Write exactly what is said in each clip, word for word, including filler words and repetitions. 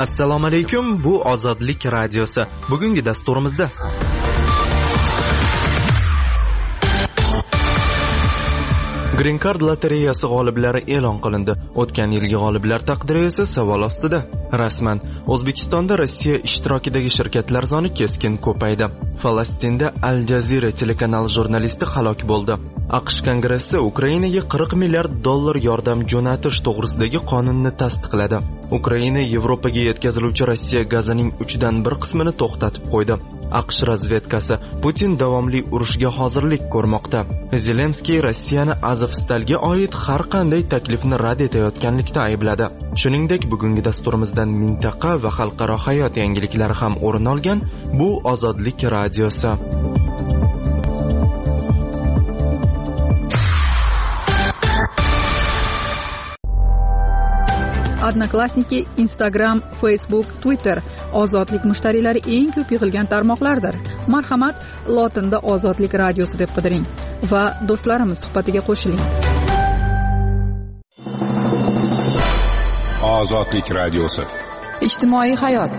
Assalomu alaykum, bu Ozodlik radiosi. Bugungi dasturimizda Green Card lotereyasi g'oliblari e'lon qilindi. O'tgan yilgi g'oliblar taqdiri esa savol ostida. Rasman O'zbekistonda Rossiya ishtirokidagi shirkatlar soni keskin ko'paydi. Falastinda Al Jazeera telekanali jurnalisti halok bo'ldi. AQSh Kongressi Ukrainaga qirq milliard dollar yordam jo'natish to'g'risidagi qonunni tasdiqladi. Ukraina Yevropaga yetkaziluvchi Rossiya gazining uchdan bir qismini to'xtatib qo'ydi. AQSh razvedkasi Putin davomli urushga hozirlik ko'rmoqda. Zelenskiy Rossiyani Azovstalga oid har qanday taklifni rad etayotganlikda aybladi. Shuningdek, bugungi dasturimizdan mintaqa va xalqaro hayot yangiliklari ham o'rin olgan bu Ozodlik radiosi. Odnoklassniki, Instagram, Facebook, Twitter ozodlik mushtariylari eng ko'p yig'ilgan tarmoqlardir. Marhamat, lotinda Ozodlik radiosi deb qidiring va do'stlarimiz suhbatiga qo'shiling. Ozodlik radiosi. Ijtimoiy hayot.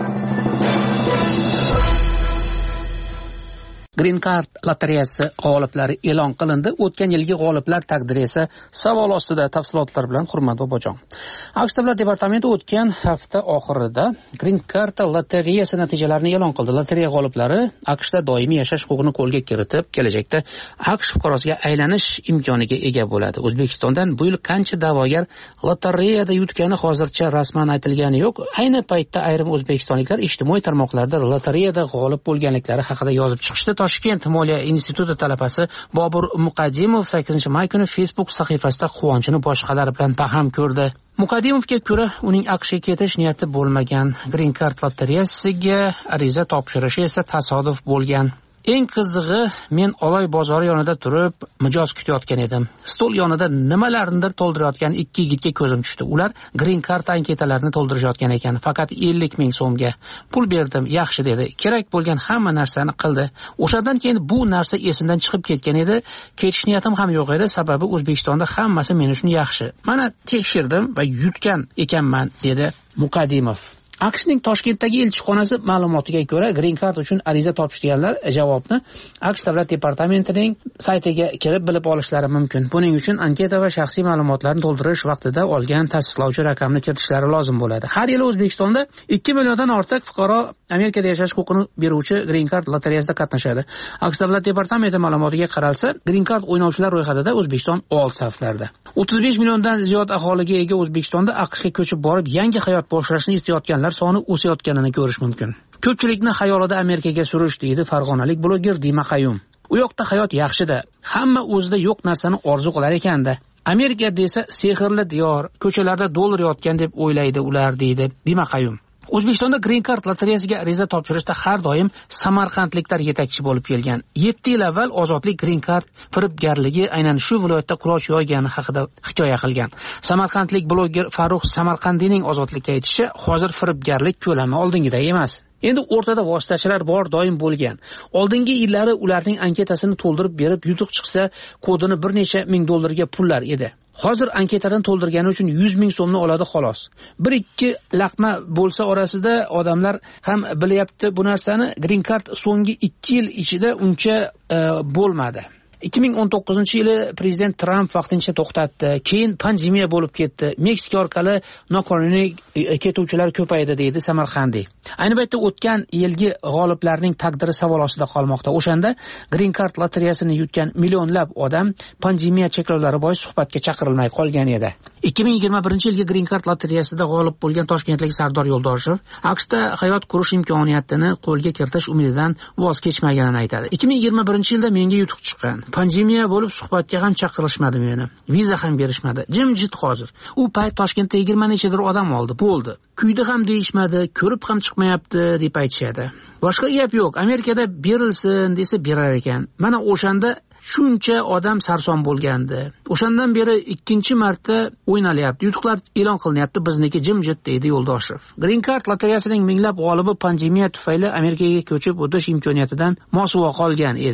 Green Card lotereyasi g'oliblari e'lon qilindi. O'tgan yilgi g'oliblar taqdiri esa savol ostida. Tafsilotlar bilan Hurmat Bobojon. AQSh Davlat departamenti o'tgan hafta oxirida Green Card lotereyasi natijalarini e'lon qildi. Lotereya g'oliblari AQShda doimiy yashash huquqini qo'lga kiritib, kelajakda AQSh fuqarosiga aylanish imkoniga ega bo'ladi. O'zbekistondan bu yil qancha da'vogar lotereyada yutgani hozircha rasman aytilgani yo'q. Ayni paytda ayrim o'zbekistonliklar ijtimoiy tarmoqlarda lotereyada g'olib bo'lganliklari haqida yozib chiqishdi. Toshkent Moliya instituti talabasi Bobur Muqaddimov sakkizinchi may kuni Facebook sahifasida quvonchini boshqalar bilan baham ko'rdi. Muqaddimovga ko'ra, uning AQShga ketish niyati bo'lmagan. Green Card lotereyasiga ariza topshirishi esa tasodif bo'lgan. Eng qizig'i, men Oloy bozori yonida turib mijoz kutayotgan edim. Stol yonida nimalarnidir to'ldirayotgan ikki yigitga ko'zim tushdi. Ular Green Card anketalarini to'ldirishayotgan ekan. Faqat ellik ming so'mga pul berdim, yaxshi dedi. Kerak bo'lgan hamma narsani qildi. O'shadan keyin bu narsa esimdan chiqib ketgan edi. Ketish niyatim ham yo'q edi, sababi O'zbekistonda hammasi men uchun yaxshi. Mana tekshirdim va yutgan ekanman, dedi Muqaddimov. AQShning Toshkentdagi elchixonasi ma'lumotiga ko'ra, Green Card uchun ariza topshirganlar javobni AQSh Davlat departamentining saytiga kirib bilib olishlari mumkin. Buning uchun anketa va shaxsiy ma'lumotlarni to'ldirish vaqtida olgan tasdiqlovchi raqamni kiritishlari lozim bo'ladi. Har yili O'zbekistonda ikki milliondan ortiq fuqaro Amerikada yashash huquqini beruvchi Green Card lotereyasida qatnashadi. AQSh Davlat departamenti ma'lumotiga qaralsa, Green Card o'ynovchilar ro'yxatida O'zbekiston old saflarda. o'ttiz besh milliondan ziyod aholiga ega O'zbekistonda AQShga ko'chib borib, yangi hayot boshlashni istayotganlar soni o'sayotganini ko'rish mumkin. Ko'pchilikni xayolida Amerikaga surish, deydi farg'onalik bloger Dima Qayum. U yoqda hayot yaxshida, hamma o'zida yo'q narsani orzu qilar ekanda. Amerika desa sehrli diyor, ko'chalarda dollar yotgan deb o'ylaydi ular, deydi Dima Qayum. O'zbekistonda Green Card lotereyasiga ariza topshirishda har doim samarqandliklar yetakchi bo'lib kelgan. yetti yil avval Ozodlik Green Card firibgarligi aynan shu viloyatda quloch yoygani haqida hikoya qilgan. Samarqandlik bloger Farruh Samarqandiyning Ozodlikka aytishicha, hozir firibgarlik ko'lami oldingiday emas. Endi o'rtada vositachilar bor doim bo'lgan. Oldingi yillari ularning anketasini to'ldirib berib, yutuq chiqsa, kodini bir necha ming dollarga pullar edi. Hozir anketadan to'ldirgani uchun yuz ming so'mni oladi xolos. bir ikki laqma bo'lsa orasida odamlar ham bilyapti bu narsani. Green Card so'nggi ikki yil ichida uncha e, bo'lmadi. ikki ming o'n to'qqizinchi yili prezident Trump vaqtincha to'xtatdi. Keyin pandemiya bo'lib ketdi. Meksika orqali noqonuniy ketuvchilar ko'paydi, deydi Samarqandiy. Ayni paytda o'tgan yilgi g'oliblarning taqdiri savol ostida qolmoqda. O'shanda Green Card lotereyasini yutgan millionlab odam pandemiya cheklovlari bois suhbatga chaqirilmay qolgan edi. ikki ming yigirma birinchi yilgi Green Card lotereyasida g'olib bo'lgan toshkentlik Sardor Yo'ldoshev AQShda hayot qurish imkoniyatini qo'lga kiritish umididan voz kechmaganini aytadi. ikki ming yigirma birinchi yilda menga yutuq chiqqan. Pandemiya bo'lib suhbatga ham chaqirishmadi meni. Viza ham berishmadi. Jimjit hozir. U payt Toshkentda yigirma nechadir odam oldi. Bo'ldi. Kuydi ham deyishmadi, ko'rib ham chiqmayapti deb aytishadi. Boshqa gap yo'q. Amerikada berilsin desa berar ekan. Mana o'shanda shuncha odam sarson bo'lgandi. O'shandan beri ikkinchi marta o'ynalyapti. Yutuqlar e'lon qilinyapti, bizniki jimjit, deydi Yo'ldoshev. Green Card lotereyasining minglab g'olibi pandemiya tufayli Amerikaga ko'chib o'tish imkoniyatidan mosuvo qolgan edi.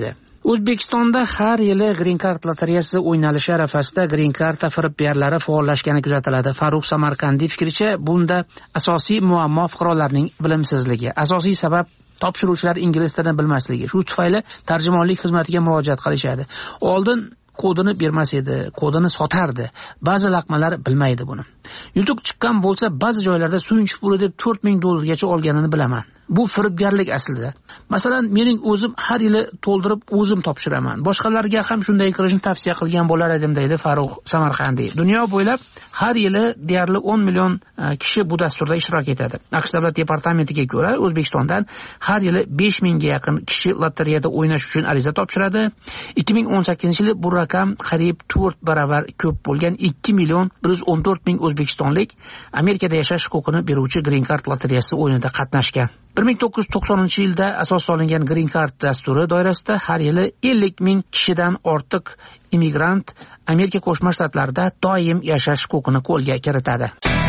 O'zbekistonda har yili Green Card lotereyasi o'ynalishi arafasida Green Card firibgarlari faollashgani kuzatiladi. Farruh Samarqandiy fikricha, bunda asosiy muammo fuqarolarning bilimsizligi. Asosiy sabab topshiruvchilar ingliz tilini bilmasligi. Shu tufayli tarjimonlik xizmatiga murojaat qilishadi. Oldin kodini bermas edi, kodini sotardi. Ba'zi laqmalar bilmaydi buni. Yutuq chiqqan bo'lsa, ba'zi joylarda suyunchiq puli deb to'rt ming dollargacha olganini bilaman. Bu firibgarlik aslida. Masalan, mening o'zim har yili to'ldirib o'zim topshiraman. Boshqalarga ham shunday qilishni tavsiya qilgan bo'lar edim, deydi Farruh Samarqandiy. Dunyo bo'ylab har yili deyarli o'n million kishi bu dasturda ishtirok etadi. AQSh davlat departamentiga ko'ra, O'zbekistondan har yili besh mingga yaqin kishi lotereyada o'ynash uchun ariza topshiradi. ikki ming o'n sakkizinchi yil bu raqam qariyb to'rt baravar ko'p bo'lgan ikki million bir yuz o'n to'rt ming o'zbekistonlik Amerikada yashash huquqini beruvchi Green Card lotereyasi o'yinida qatnashgan. bir ming to'qqiz yuz to'qsoninchi yilda asos solingan Green Card dasturi doirasida har yili ellik ming kishidan ortiq immigrant Amerika Qo'shma Shtatlarida doim yashash huquqini qo'lga kiritadi.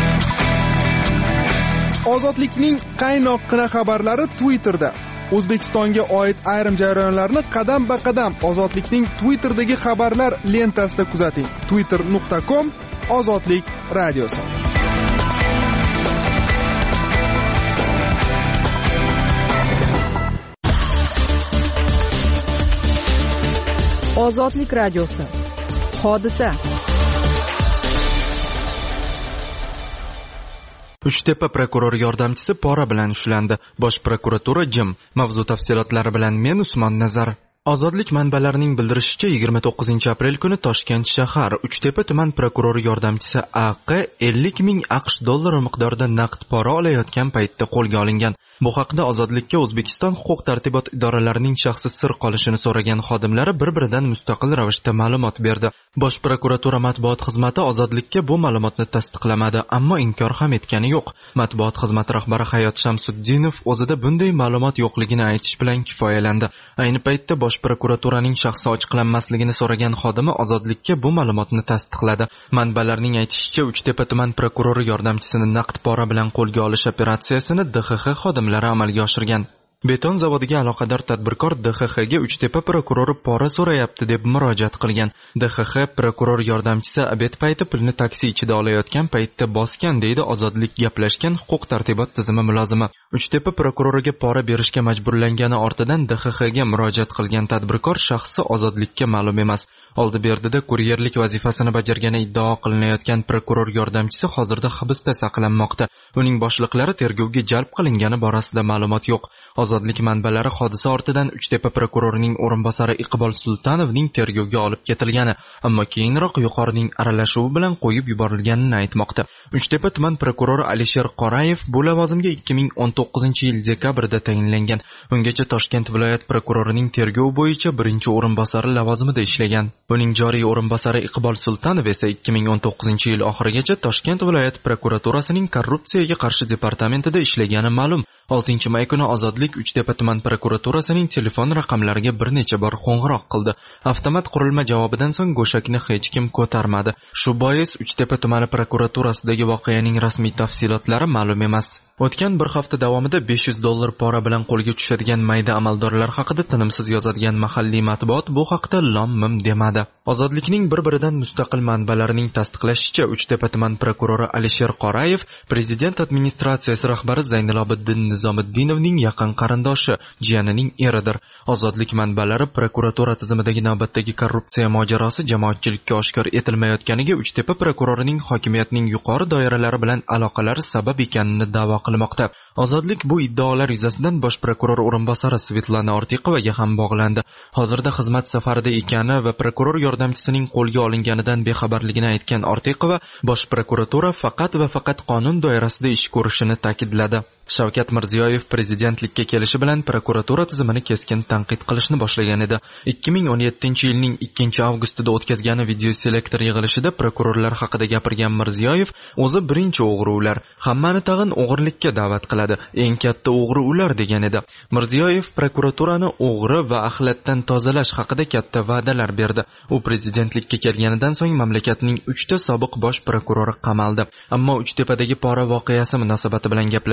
Ozodlikning qaynoqqina xabarlari Twitterda. O'zbekistonga oid ayrim jarayonlarni qadam-ba-qadam Ozodlikning Twitterdagi xabarlar lentasida kuzating. twitter nuqta com Ozodlik radiosi. Ozodlik radiosi. Hodisa. Uchtepa prokuror yordamchisi pora bilan ushlandi. Bosh prokuratura jim. Mavzu tafsilotlari bilan men Usmon Nazar. Ozodlik manbalarining bildirishicha, yigirma to'qqizinchi aprel kuni Toshkent shahar Uchtepa tuman prokurori yordamchisi A Q ellik ming AQSh dollari miqdorida naqd pora olayotgan paytda qo'lga olingan. Bu haqda Ozodlikka O'zbekiston huquq-tartibot idoralarining shaxsi sir qolishini so'ragan xodimlari bir-biridan mustaqil ravishda ma'lumot berdi. Bosh prokuratura matbuot xizmati Ozodlikka bu ma'lumotni tasdiqlamadi, ammo inkor ham etgani yo'q. Matbuot xizmati rahbari Hayot Shamsuddinov o'zida bunday ma'lumot yo'qligini aytish bilan kifoyalandi. Ayni paytda bosh prokuraturaning shaxsi ochiqlanmasligini so'ragan xodimi Ozodlikka bu ma'lumotni tasdiqladi. Manbalarning aytishicha, Uchtepa tuman prokurori yordamchisini naqd pora bilan qo'lga olish operatsiyasini D X X xodimlari amalga oshirgan. Beton zavodiga aloqador tadbirkor D X Xga Uchtepa prokurori pora so'rayapti deb murojaat qilgan. D X X prokuror yordamchisi obed payti pulni taksi ichida olayotgan paytda bosgan, deydi Ozodlik gaplashgan huquq-tartibot tizimi mulozimi. Uchtepa prokuroriga pora berishga majburlangani ortidan D X Xga murojaat qilgan tadbirkor shaxsi Ozodlikka ma'lum emas. Oldi berdida kuryerlik vazifasini bajargani iddao qilinayotgan prokuror yordamchisi hozirda hibsda saqlanmoqda. Uning boshliqlari tergovga jalb qilingani borasida ma'lumot yo'q. Ozodlik manbalari hodisa ortidan Uchtepa prokurorining o'rinbosari Iqbol Sultanovning tergovga olib ketilgani, ammo keyinroq yuqorining aralashuvi bilan qo'yib yuborilganini aytmoqda. Uchtepa tuman prokurori Alisher Qorayev bu lavozimga ikki ming o'n to'qqizinchi yil dekabrda tayinlangan. Ungacha Toshkent viloyat prokurorining tergov bo'yicha birinchi o'rinbosari lavozimida ishlagan. Uning joriy o'rinbosari Iqbol Sultanov esa ikki ming o'n to'qqizinchi yil oxirigacha Toshkent viloyat prokuraturasining korrupsiyaga qarshi departamentida ishlagani ma'lum. oltinchi may kuni Ozodlik Uchtepa tuman prokuraturasining telefon raqamlariga bir necha bor qo'ng'iroq qildi. Avtomat qurilma javobidan so'ng go'shakni hech kim ko'tarmadi. Shu bois Uchtepa tumani prokuraturasidagi voqeaning rasmiy tafsilotlari ma'lum emas. O'tgan bir hafta davomida besh yuz dollar pora bilan qo'lga tushadigan mayda amaldorlar haqida tinimsiz yozadigan mahalliy matbuot bu haqda lom-mim demadi. Ozodlikning bir-biridan mustaqil manbalarining tasdiqlashicha, Uchtepa tuman prokurori Alisher Qorayev prezident administratsiyasi rahbari Zaynalobiddin Nizomiddinovning yaqin qarindoshi, jiyanining eridir. Ozodlik manbalari prokuratura tizimidagi navbatdagi korrupsiya mojarosi jamoatchilikka oshkor etilmayotganiga Uchtepa prokurorining hokimiyatning yuqori doiralari bilan aloqalari sabab ekanini da'vo qilmoqda. Ozodlik bu iddaolar yuzasidan bosh prokuror o'rinbosari Svetlana Ortiqovaga ham bog'landi. Hozirda xizmat safarida ekani va prokuror yordamchisining qo'lga olinganidan bexabarligini aytgan Ortiqova, bosh prokuratura faqat va faqat qonun doirasida ish ko'rishini ta'kidladi. Shavkat Mirziyoyev prezidentlikka kelishi bilan prokuratura tizimini keskin tanqid qilishni boshlagan edi. ikki ming o'n yettinchi yilning ikkinchi avgustida o'tkazgan video selektor yig'ilishida prokurorlar haqida gapirgan Mirziyoyev, o'zi birinchi o'g'ri ular, hammani tag'in o'g'irlikka da'vat qiladi, eng katta o'g'ri ular degan edi. Mirziyoyev prokuraturani o'g'ri va axlatdan tozalash haqida katta va'dalar berdi. U prezidentlikka kelganidan so'ng mamlakatning uchta sobiq bosh prokurori qamaldi. Ammo Uchtepadagi pora voqeasi munosabati bilan gaplashgan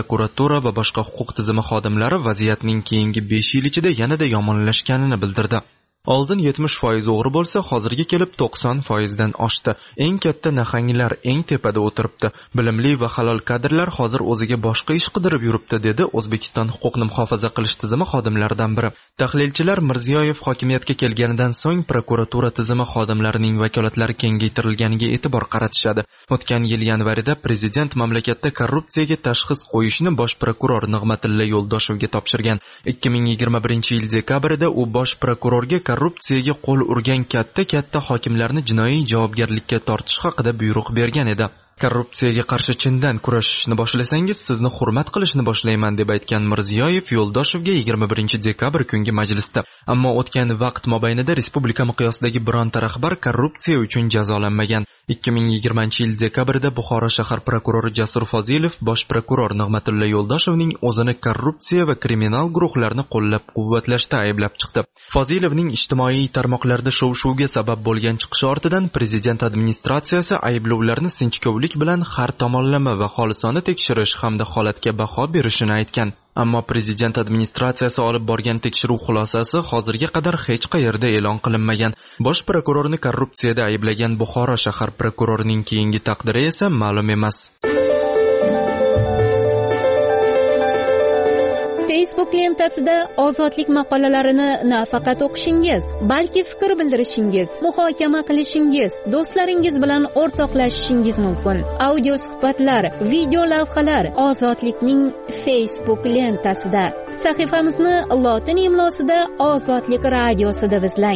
prokuratura va boshqa huquq tizimi xodimlari vaziyatning keyingi besh yil ichida yanada yomonlashganini bildirdi. Oldin yetmish foiz o'g'ri bo'lsa, hozirga kelib to'qson foizdan oshdi. Eng katta nahanglar eng tepada o'tiribdi. Bilimli va halol kadrlar hozir o'ziga boshqa ish qidirib yuribdi, dedi O'zbekiston huquqni muhofaza qilish tizimi xodimlaridan biri. Tahlilchilar Mirziyoyev hokimiyatga kelganidan so'ng prokuratura tizimi xodimlarining vakolatlari kengaytirilganiga e'tibor qaratishadi. O'tgan yil yanvarida prezident mamlakatda korrupsiyaga tashxis qo'yishni bosh prokuror Nig'matilla Yo'ldoshevga topshirgan. ikki ming yigirma birinchi yil dekabrida u bosh prokurorga korrupsiyaga qo'l urgan katta-katta hokimlarni jinoiy javobgarlikka tortish haqida buyruq bergan edi. Korrupsiyaga qarshi chindan kurashishni boshlasangiz, sizni hurmat qilishni boshlayman, deb aytgan Mirziyoyev Yo'ldoshevga yigirma birinchi dekabr kungi majlisda. Ammo o'tgan vaqt mobaynida respublika miqyosidagi bironta rahbar korrupsiya uchun jazolanmagan. ikki ming yigirmanchi yil dekabrida Buxoro shahar prokurori Jasur Fozilov bosh prokuror Nig'matilla Yo'ldoshevning o'zini korrupsiya va kriminal guruhlarni qo'llab-quvvatlashda ayblab chiqdi. Fozilovning ijtimoiy tarmoqlarda shov-shuvga sabab bo'lgan chiqishi ortidan prezident administratsiyasi ayblovlarni sinchkovlik bilan har tomonlama va xolisona tekshirish hamda holatga baho berishini aytgan. Ammo prezident administratsiyasi olib borgan tekshiruv xulosasi hozirga qadar hech qayerda e'lon qilinmagan. Bosh prokurorni korrupsiyada ayblagan Buxoro shahar prokurorining keyingi taqdiri esa ma'lum emas. Facebook lentasida ozodlik maqolalarini nafaqat o'qishingiz, balki fikr bildirishingiz, muhokama qilishingiz, do'stlaringiz bilan o'rtoqlashishingiz mumkin. Audio suhbatlar, video lavhalar Ozodlikning Facebook lentasida. Sahifamizni lotin imlosida Ozodlik radiosida izlang.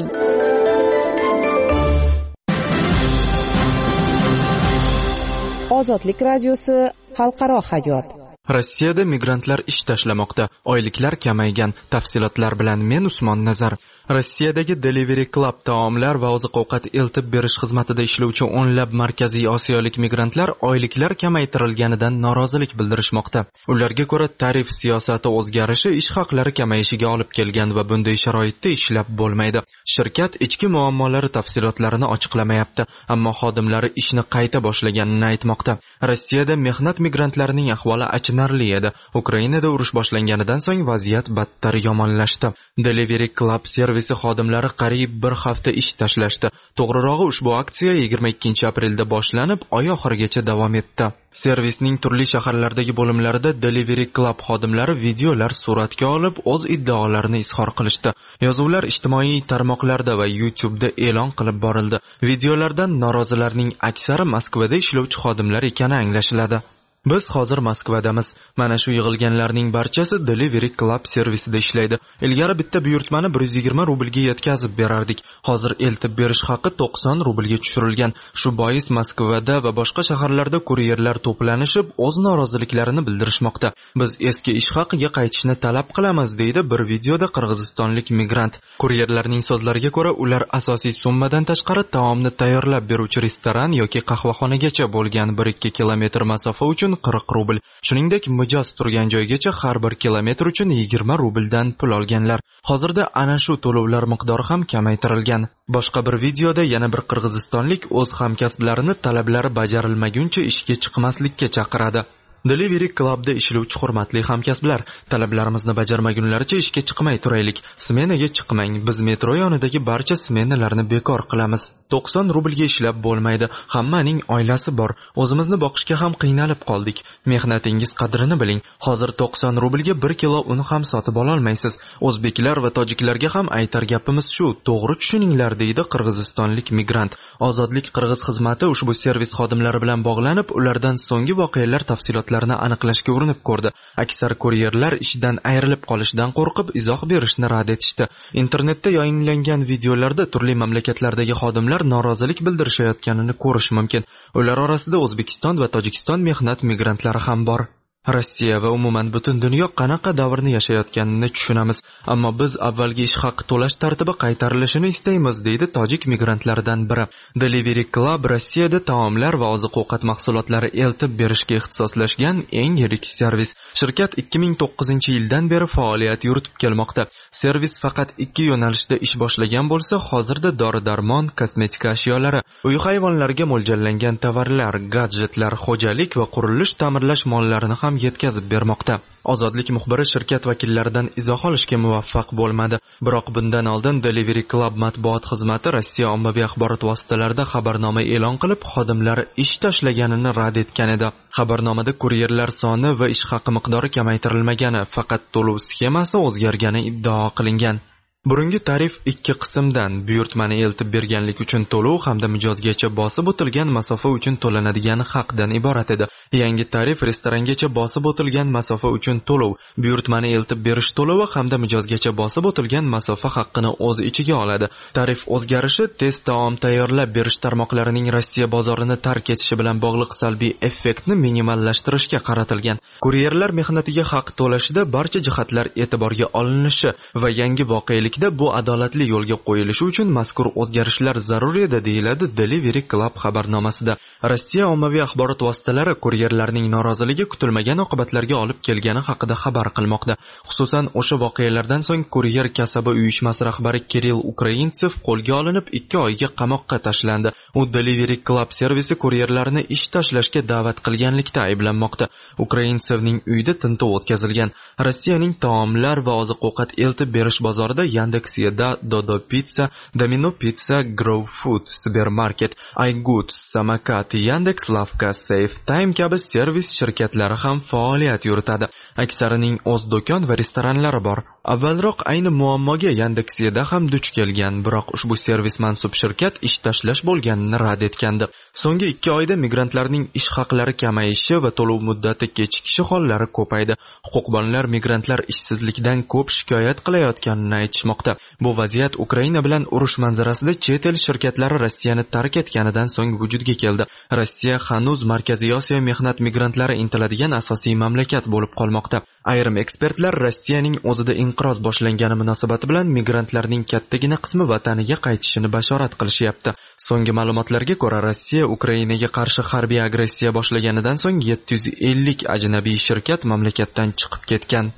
Ozodlik radiosi xalqaro hayot. Rossiyada migrantlar ish tashlamoqda, oyliklar kamaygan. Tafsilotlar bilan men Usmon Nazar. Rossiyadagi Delivery Club taomlar va oziq-ovqat eltib berish xizmatida ishlovchi o'nlab markaziy osiyolik migrantlar oyliklar kamaytirilganidan norozilik bildirishmoqda. Ularga ko'ra, tarif siyosati o'zgarishi ish haqlari kamayishiga olib kelgan va bunday sharoitda ishlab bo'lmaydi. Shirkat ichki muammolari tafsilotlarini ochiqlamayapti, ammo xodimlari ishni qayta boshlaganini aytmoqda. Rossiyada mehnat migrantlarining ahvoli achinarli edi. Ukrainada urush boshlanganidan so'ng vaziyat battar yomonlashdi. Delivery Club servisi xodimlari qariyb bir hafta ish tashlashdi. To'g'rirog'i, ushbu aksiya yigirma ikkinchi aprelda boshlanib, oy oxirigacha davom etdi. Servisning turli shaharlardagi bo'limlarida Delivery Club xodimlari videolar suratga olib, o'z iddaolarini izhor qilishdi. Yozuvlar ijtimoiy tarmoqlarda va YouTube'da e'lon qilib borildi. Videolardan norozilarning aksari Moskvada ishlovchi xodimlar ekani anglashiladi. Biz hozir Moskvadamiz. Mana shu yig'ilganlarning barchasi Delivery Club servisida ishlaydi. Ilgari bitta buyurtmani bir yuz yigirma rublga yetkazib berardik. Hozir eltib berish haqi to'qson rublga tushirilgan. Shu bois Moskvada va boshqa shaharlarda kuryerlar to'planishib, o'z noroziliklarini bildirishmoqda. Biz eski ish haqiga qaytishni talab qilamiz, deydi bir videoda qirg'izistonlik migrant. Kuryerlarning so'zlariga ko'ra, ular asosiy summadan tashqari taomni tayyorlab beruvchi restoran yoki qahvaxonagacha bo'lgan bir ikki kilometr masofa uchun qirq rubl. Shuningdek, mijoz turgan joygacha har bir kilometr uchun yigirma rubldan pul olganlar. Hozirda ana shu to'lovlar miqdori ham kamaytirilgan. Boshqa bir videoda yana bir qirg'izistonlik o'z hamkasblarini talablari bajarilmaguncha ishga chiqmaslikka chaqiradi. Delivery Clubda ishlovchi hurmatli hamkasblar, talablarimizni bajarmagunlaricha ishga chiqmay turaylik. Smenaga chiqmang. Biz metro yonidagi barcha smenalarni bekor qilamiz. to'qson rublga ishlab bo'lmaydi. Hammaning oilasi bor. O'zimizni boqishga ham qiynalib qoldik. Mehnatingiz qadrini biling. Hozir to'qson rublga bir kilo un ham sotib ola olmaysiz. O'zbeklar va tojiklarga ham aytar gapimiz shu. To'g'ri tushuninglar, deydi qirg'izistonlik migrant. Ozodlik Qirg'iz xizmati ushbu servis xodimlari bilan bog'lanib, ulardan so'nggi voqealar tafsilotlarini aniqlashga urinib ko'rdi. Aksar kuryerlar ishdan ayrilib qolishdan qo'rqib izoh berishni rad etishdi. Internetda yayinlangan videolarda turli mamlakatlardagi xodimlar norozilik bildirishayotganini ko'rish mumkin. Ular orasida O'zbekiston va Tojikiston mehnat migrantlari ham bor. Rossiya va umuman butun dunyo qanaqa davrni yashayotganini tushunamiz, ammo biz avvalgi ish haqi to'lash tartibi qaytarilishini istaymiz, deydi tojik migrantlardan biri. Delivery Club Rossiyada taomlar va oziq-ovqat mahsulotlari eltib berishga ixtisoslashgan eng yirik servis. Shirkat ikki ming to'qqizinchi yildan beri faoliyat yuritib kelmoqda. Servis faqat ikki yo'nalishda ish boshlagan bo'lsa, hozirda dori-darmon, kosmetika ashyolari, uy hayvonlariga mo'ljallangan tovarlar, gadjetlar, xo'jalik va qurilish ta'mirlash mollarini ham ham yetkazib bermoqda. Ozodlik muxbiri shirkat vakillaridan izoh olishga muvaffaq bo'lmadi. Biroq bundan oldin Delivery Club matbuot xizmati Rossiya ommaviy axborot vositalarida xabarnoma e'lon qilib, xodimlari ish tashlaganini rad etgan edi. Xabarnomada kuryerlar soni va ish haqi miqdori kamaytirilmagani, faqat to'lov sxemasi o'zgargani iddao qilingan. Burungi tarif ikki qismdan buyurtmani eltib berganlik uchun to'lov hamda mijozgacha bosib o'tilgan masofa uchun to'lanadigan haqdan iborat edi. Yangi tarif restorangacha bosib o'tilgan masofa uchun to'lov, buyurtmani eltib berish to'lovi hamda mijozgacha bosib o'tilgan masofa haqqini o'z ichiga oladi. Tarif o'zgarishi tez taom tayyorlab berish tarmoqlarining Rossiya bozorini tark etishi bilan bog'liq salbiy effektni minimallashtirishga qaratilgan. Kuryerlar mehnatiga haq to'lashida barcha jihatlar e'tiborga olinishi va yangi voqelik bu adolatli yo'lga qo'yilishi uchun mazkur o'zgarishlar zarur edi, deyiladi Delivery Club xabarnomasida. Rossiya ommaviy axborot vositalari kuryerlarning noroziligi kutilmagan oqibatlarga olib kelgani haqida xabar qilmoqda. Xususan, o'sha voqealardan so'ng kuryer kasaba uyushmasi rahbari Kirill Ukraintsev qo'lga olinib, ikki oyga qamoqqa tashlandi. U Delivery Club servisi kuryerlarni ish tashlashga da'vat qilganlikda ayblanmoqda. Ukraintsevning uyida tintuv o'tkazilgan. Rossiyaning taomlar va oziq-ovqat eltib berish bozorida Yandex.Eda, Dodo Pizza, Domino Pizza, Grow Food, Supermarket, iGoods, Samokat, Yandex Lavka, Safe Time kabi servis shirkatlari ham faoliyat yuritadi. Aksarining o'z do'kon va restoranlari bor. Avvalroq ayni muammoga Yandex.Eda ham duch kelgan, biroq ushbu servis mansub shirkat ish tashlash bo'lganini rad etgandi. So'nggi ikki oyda migrantlarning ish haqlari kamayishi va to'lov muddati kechikishi hollari ko'paydi. Huquqbonlar migrantlar ishsizlikdan ko'p shikoyat qilayotganini aytishmoqda. Bu vaziyat Ukraina bilan urush manzarasida chet el shirkatlari Rossiyani tark etganidan so'ng vujudga keldi. Rossiya hanuz Markaziy Osiyo mehnat migrantlari intiladigan asosiy mamlakat bo'lib qolmoqda. Ayrim ekspertlar Rossiyaning o'zida inqiroz boshlangani munosabati bilan migrantlarning kattagina qismi vataniga qaytishini bashorat qilishyapti. So'nggi ma'lumotlarga ko'ra, Rossiya Ukrainaga qarshi harbiy agressiya boshlaganidan so'ng yetti yuz ellik ajnabiy shirkat mamlakatdan chiqib ketgan.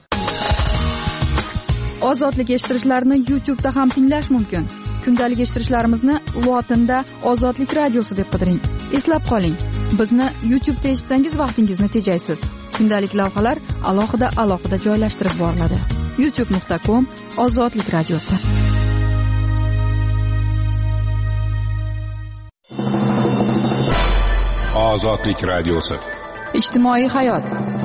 Ozodlik eshittirishlarni YouTube da ham tinglash mumkin. Kundalik eshittirishlarimizni lotinda Ozodlik radiosi deb qidiring. Eslab qoling, bizni YouTube da eshitsangiz vaqtingizni tejaysiz. Kundalik lavhalar alohida alohida joylashtirib boriladi. youtube nuqta com Ozodlik radiosi. Ozodlik radiosi. Ijtimoiy hayot.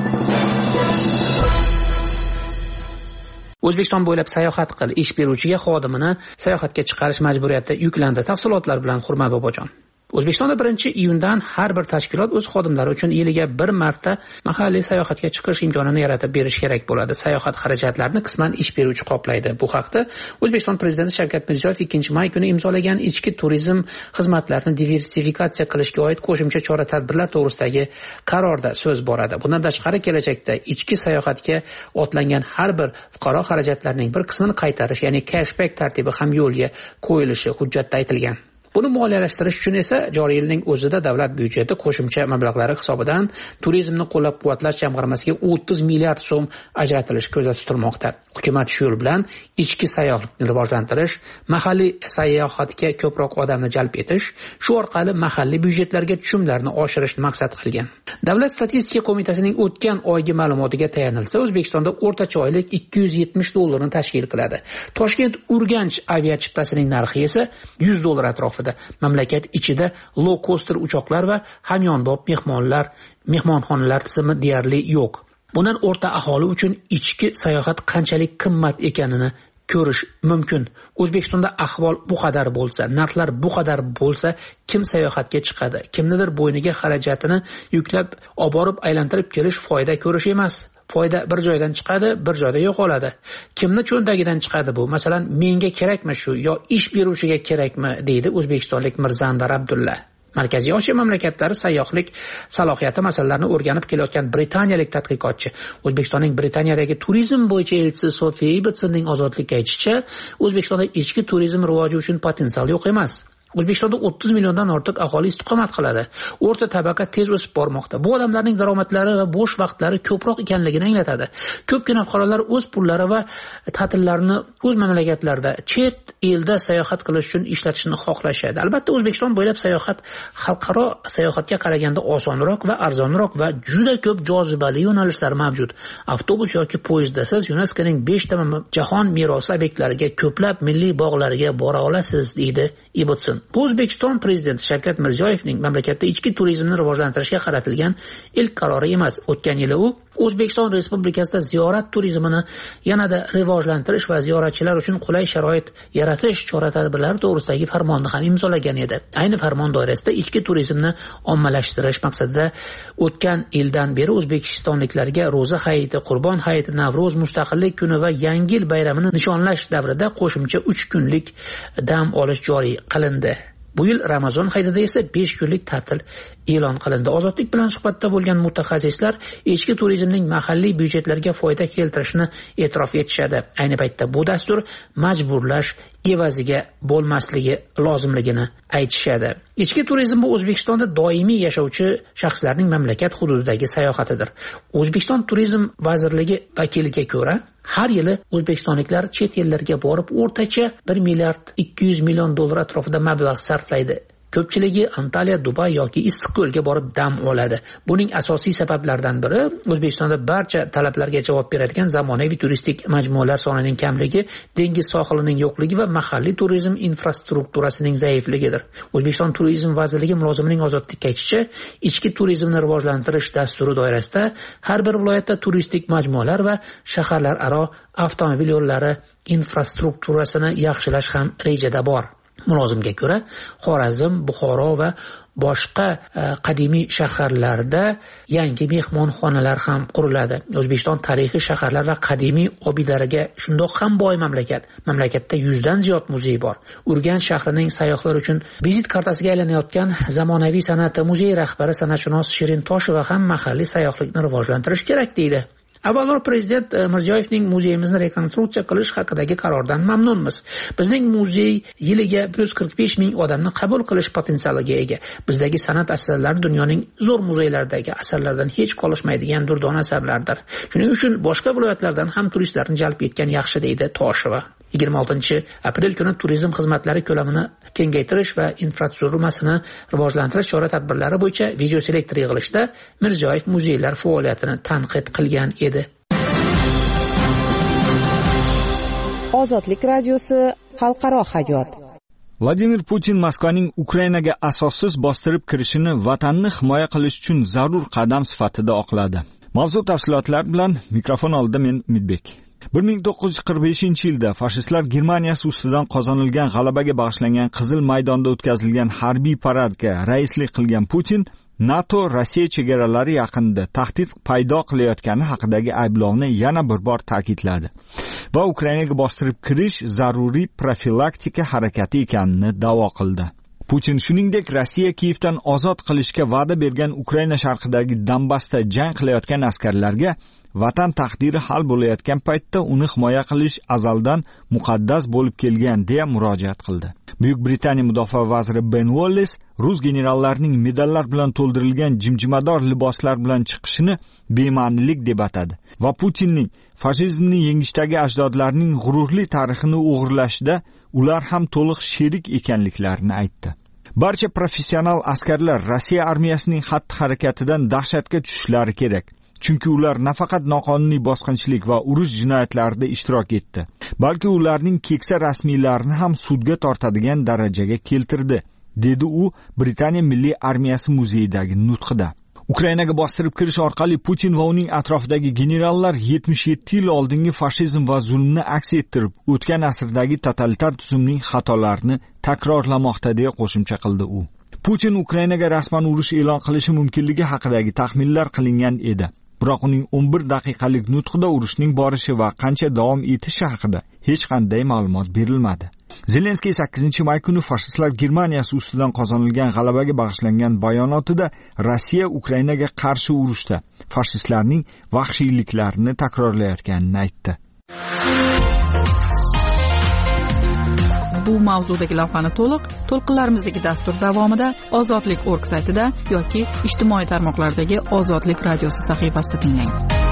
O'zbekiston bo'ylab sayohat qil, ish beruvchiga xodimini sayohatga chiqarish majburiyati yuklandi. Tafsilotlar bilan Hurmat Bobojon. O'zbekistonda birinchi iyundan har bir tashkilot o'z xodimlari uchun yiliga bir marta mahalliy sayohatga chiqish imkonini yaratib berish kerak bo'ladi. Sayohat xarajatlarini qisman ish beruvchi qoplaydi. Bu haqda O'zbekiston prezidenti Shavkat Mirziyoyev ikkinchi may kuni imzolagan ichki turizm xizmatlarini diversifikatsiya qilishga oid qo'shimcha chora-tadbirlar to'g'risidagi qarorda so'z boradi. Bundan tashqari kelajakda ichki sayohatga otlangan har bir fuqaro xarajatlarining bir qismini qaytarish, ya'ni cashback tartibi ham yo'lga qo'yilishi hujjatda aytilgan. Buni moliyalashtirish uchun esa joriy yilning o'zida davlat byudjeti qo'shimcha mablag'lari hisobidan turizmni qo'llab-quvvatlash jamg'armasiga o'ttiz milliard so'm ajratilishi ko'zda tutilmoqda. Hukumat shu yo'l bilan ichki sayohatni rivojlantirish, mahalliy sayohatga ko'proq odamni jalb etish, shu orqali mahalliy byudjetlarga tushumlarni oshirishni maqsad qilgan. Davlat statistika qo'mitasining o'tgan oygi ma'lumotiga tayanilsa, O'zbekistonda o'rtacha oylik ikki yuz yetmish dollarni tashkil qiladi. Toshkent Urganch aviachiptasining narxi esa yuz dollar atrofida. Mamlakat ichida low coaster uchoqlar va hamyonbop mehmonlar, mehmonxonalar tizimi deyarli yo'q. Bundan o'rta aholi uchun ichki sayohat qanchalik qimmat ekanini ko'rish mumkin. O'zbekistonda ahvol bu qadar bo'lsa, narxlar bu qadar bo'lsa, kim sayohatga chiqadi? Kimnidir bo'yniga xarajatini yuklab, olib borib aylantirib kelish foyda ko'rish emas. Foyda bir joydan chiqadi, bir joyda yo'qoladi. Kimni cho'ntagidan chiqadi bu? Masalan, menga kerakmi shu yo ish beruvchiga kerakmi, deydi o'zbekistonlik Mirzandar Abdulla. Markaziy Osiyo mamlakatlari sayyohlik salohiyati masalalarini o'rganib kelayotgan britaniyalik tadqiqotchi O'zbekistonning Britaniyadagi turizm bo'yicha elchisi Sofiya Ibsonning Ozodlikka aytishicha, O'zbekistonda ichki turizm rivoji uchun potensial yo'q emas. O'zbekistonda o'ttiz milliondan ortiq aholi istiqomat qiladi. O'rta tabaqa tez o'sib bormoqda. Bu odamlarning daromadlari va bo'sh vaqtlari ko'proq ekanligini anglatadi. Ko'pgina fuqarolar o'z pullari va ta'tillarini o'z mamlakatlarida, chet elda sayohat qilish uchun ishlatishni xohlashadi. Albatta, O'zbekiston bo'ylab sayohat xalqaro sayohatga qaraganda osonroq va arzonroq va juda ko'p jozibali yo'nalishlar mavjud. Avtobus yoki poyezdda siz YuNESKOning besh ta jahon merosi obyektlariga, ko'plab milliy bog'larga bora olasiz, deydi Ibotsin. Bu O'zbekiston prezidenti Shavkat Mirziyoyevning mamlakatda ichki turizmni rivojlantirishga qaratilgan ilk qarori emas. O'tgan yili u O'zbekiston Respublikasida ziyorat turizmini yanada rivojlantirish va ziyoratchilar uchun qulay sharoit yaratish chora-tadbirlari to'g'risidagi farmonni ham imzolagan edi. Ayni farmon doirasida ichki turizmni ommalashtirish maqsadida o'tgan yildan beri o'zbekistonliklarga Ro'za hayiti, Qurbon hayiti, Navro'z, Mustaqillik kuni va Yangi yil bayramini nishonlash davrida qo'shimcha uch kunlik dam olish joriy qilindi. Bu yil Ramazon hayitida esa besh kunlik ta'til e'lon qilindi. Ozodlik bilan suhbatda bo'lgan mutaxassislar ichki turizmning mahalliy byudjetlarga foyda keltirishini e'tirof etishadi. Ayni paytda bu dastur majburlash evaziga bo'lmasligi lozimligini aytishadi. Ichki turizm bu O'zbekistonda doimiy yashovchi shaxslarning mamlakat hududidagi sayohatidir. O'zbekiston Turizm vazirligi vakiliga ko'ra, har yili o'zbekistonliklar chet ellarga borib o'rtacha bir milliard ikki yuz million dollar atrofida mablag' sarflaydi. Ko'pchiligi Antaliya, Dubay yoki Issiqko'lga borib dam oladi. Buning asosiy sabablaridan biri O'zbekistonda barcha talablarga javob beradigan zamonaviy turistik majmualar sonining kamligi, dengiz sohilining yo'qligi va mahalliy turizm infrastrukturasining zaifligidir. O'zbekiston Turizm vazirligi mulozimining Ozodlikka aytishicha, ichki turizmni rivojlantirish dasturi doirasida har bir viloyatda turistik majmualar va shaharlararo avtomobil yo'llari infrastrukturasini yaxshilash ham rejada bor. Mulozimga ko'ra, Xorazm, Buxoro va boshqa qadimiy shaharlarda yangi mehmonxonalar ham quriladi. O'zbekiston tarixiy shaharlar va qadimiy obidalariga shundoq ham boy mamlakat. Mamlakatda yuzdan ziyod muzey bor. Urganch shahrining sayyohlar uchun vizit kartasiga aylanayotgan zamonaviy san'at muzeyi rahbari san'atshunos Shirin Tosheva ham mahalliy sayyohlikni rivojlantirish kerak deydi. Avvalroq prezident Mirziyoyevning muzeyimizni rekonstruksiya qilish haqidagi qarordan mamnunmiz. Bizning muzey yiliga bir yuz qirq besh ming odamni qabul qilish potensialiga ega. Bizdagi san'at asarlari dunyoning zo'r muzeylaridagi asarlardan hech qolishmaydigan durdona asarlardir. Shuning uchun boshqa viloyatlardan ham turistlarni jalb etgan yaxshi, deydi Tosheva. yigirma oltinchi aprel kuni turizm xizmatlari ko'lamini kengaytirish va infratuzilmasini rivojlantirish chora-tadbirlari bo'yicha videoselektor yig'ilishida Mirziyoyev muzeylar faoliyatini tanqid qilgan edi. Ozodlik radiosi xalqaro hayot. Vladimir Putin Moskvaning Ukrainaga asossiz bostirib kirishini vatanni himoya qilish uchun zarur qadam sifatida oqladi. Mavzu tafsilotlar bilan mikrofon oldida men Umidbek. bir ming to'qqiz yuz qirq beshinchi yilda fashistlar Germaniyasi ustidan qozonilgan g'alabaga bag'ishlangan Qizil maydonda o'tkazilgan harbiy paradga raislik qilgan Putin NATO Rossiya chegaralari yaqinida tahdid paydo qilayotgani haqidagi ayblovni yana bir bor ta'kidladi va Ukrainaga bostirib kirish zaruriy profilaktika harakati ekanini da'vo qildi. Putin shuningdek Rossiya Kiyevdan ozod qilishga va'da bergan Ukraina sharqidagi Donbassda jang qilayotgan askarlarga vatan taqdiri hal bo'layotgan paytda uni himoya qilish azaldan muqaddas bo'lib kelgan deya murojaat qildi. Buyuk Britaniya mudofaa vaziri Ben Wallace rus generallarining medallar bilan to'ldirilgan jimjimador liboslar bilan chiqishini bema'nilik deb atadi va Putinning fashizmni yengishdagi ajdodlarining g'ururli tarixini o'g'irlashda ular ham to'liq sherik ekanliklarini aytdi. Barcha professional askarlar Rossiya armiyasining xatti-harakatidan dahshatga tushishlari kerak. Chunki ular nafaqat noqonuniy bosqinchilik va urush jinoyatlarida ishtirok etdi, balki ularning keksa rasmiylarini ham sudga tortadigan darajaga keltirdi, dedi u Britaniya Milliy armiyasi muzeyidagi nutqida. Ukrainaga bostirib kirish orqali Putin va uning atrofidagi generallar yetmish yetti yil oldingi fashizm va zulmni aks ettirib, o'tgan asrdagi totalitar tuzumning xatolarini takrorlamoqda deya qo'shimcha qildi u. Putin Ukrainaga rasman urush e'lon qilishi mumkinligi haqidagi taxminlar qilingan edi. Biroq uning o'n bir daqiqalik nutqida urushning borishi va qancha davom etishi haqida hech qanday ma'lumot berilmadi. Zelenskiy sakkizinchi may kuni fashistlar Germaniyasi ustidan qozonilgan g'alabaga bag'ishlangan bayonotida Rossiya Ukrainaga qarshi urushda fashistlarning vahshiyliklarini takrorlayotganini aytdi. bu mavzudagi lavhani to'liq to'lqinlarimizdagi dastur davomida ozodlik nokta org saytida yoki ijtimoiy tarmoqlardagi Ozodlik radiosi sahifasida tinglang.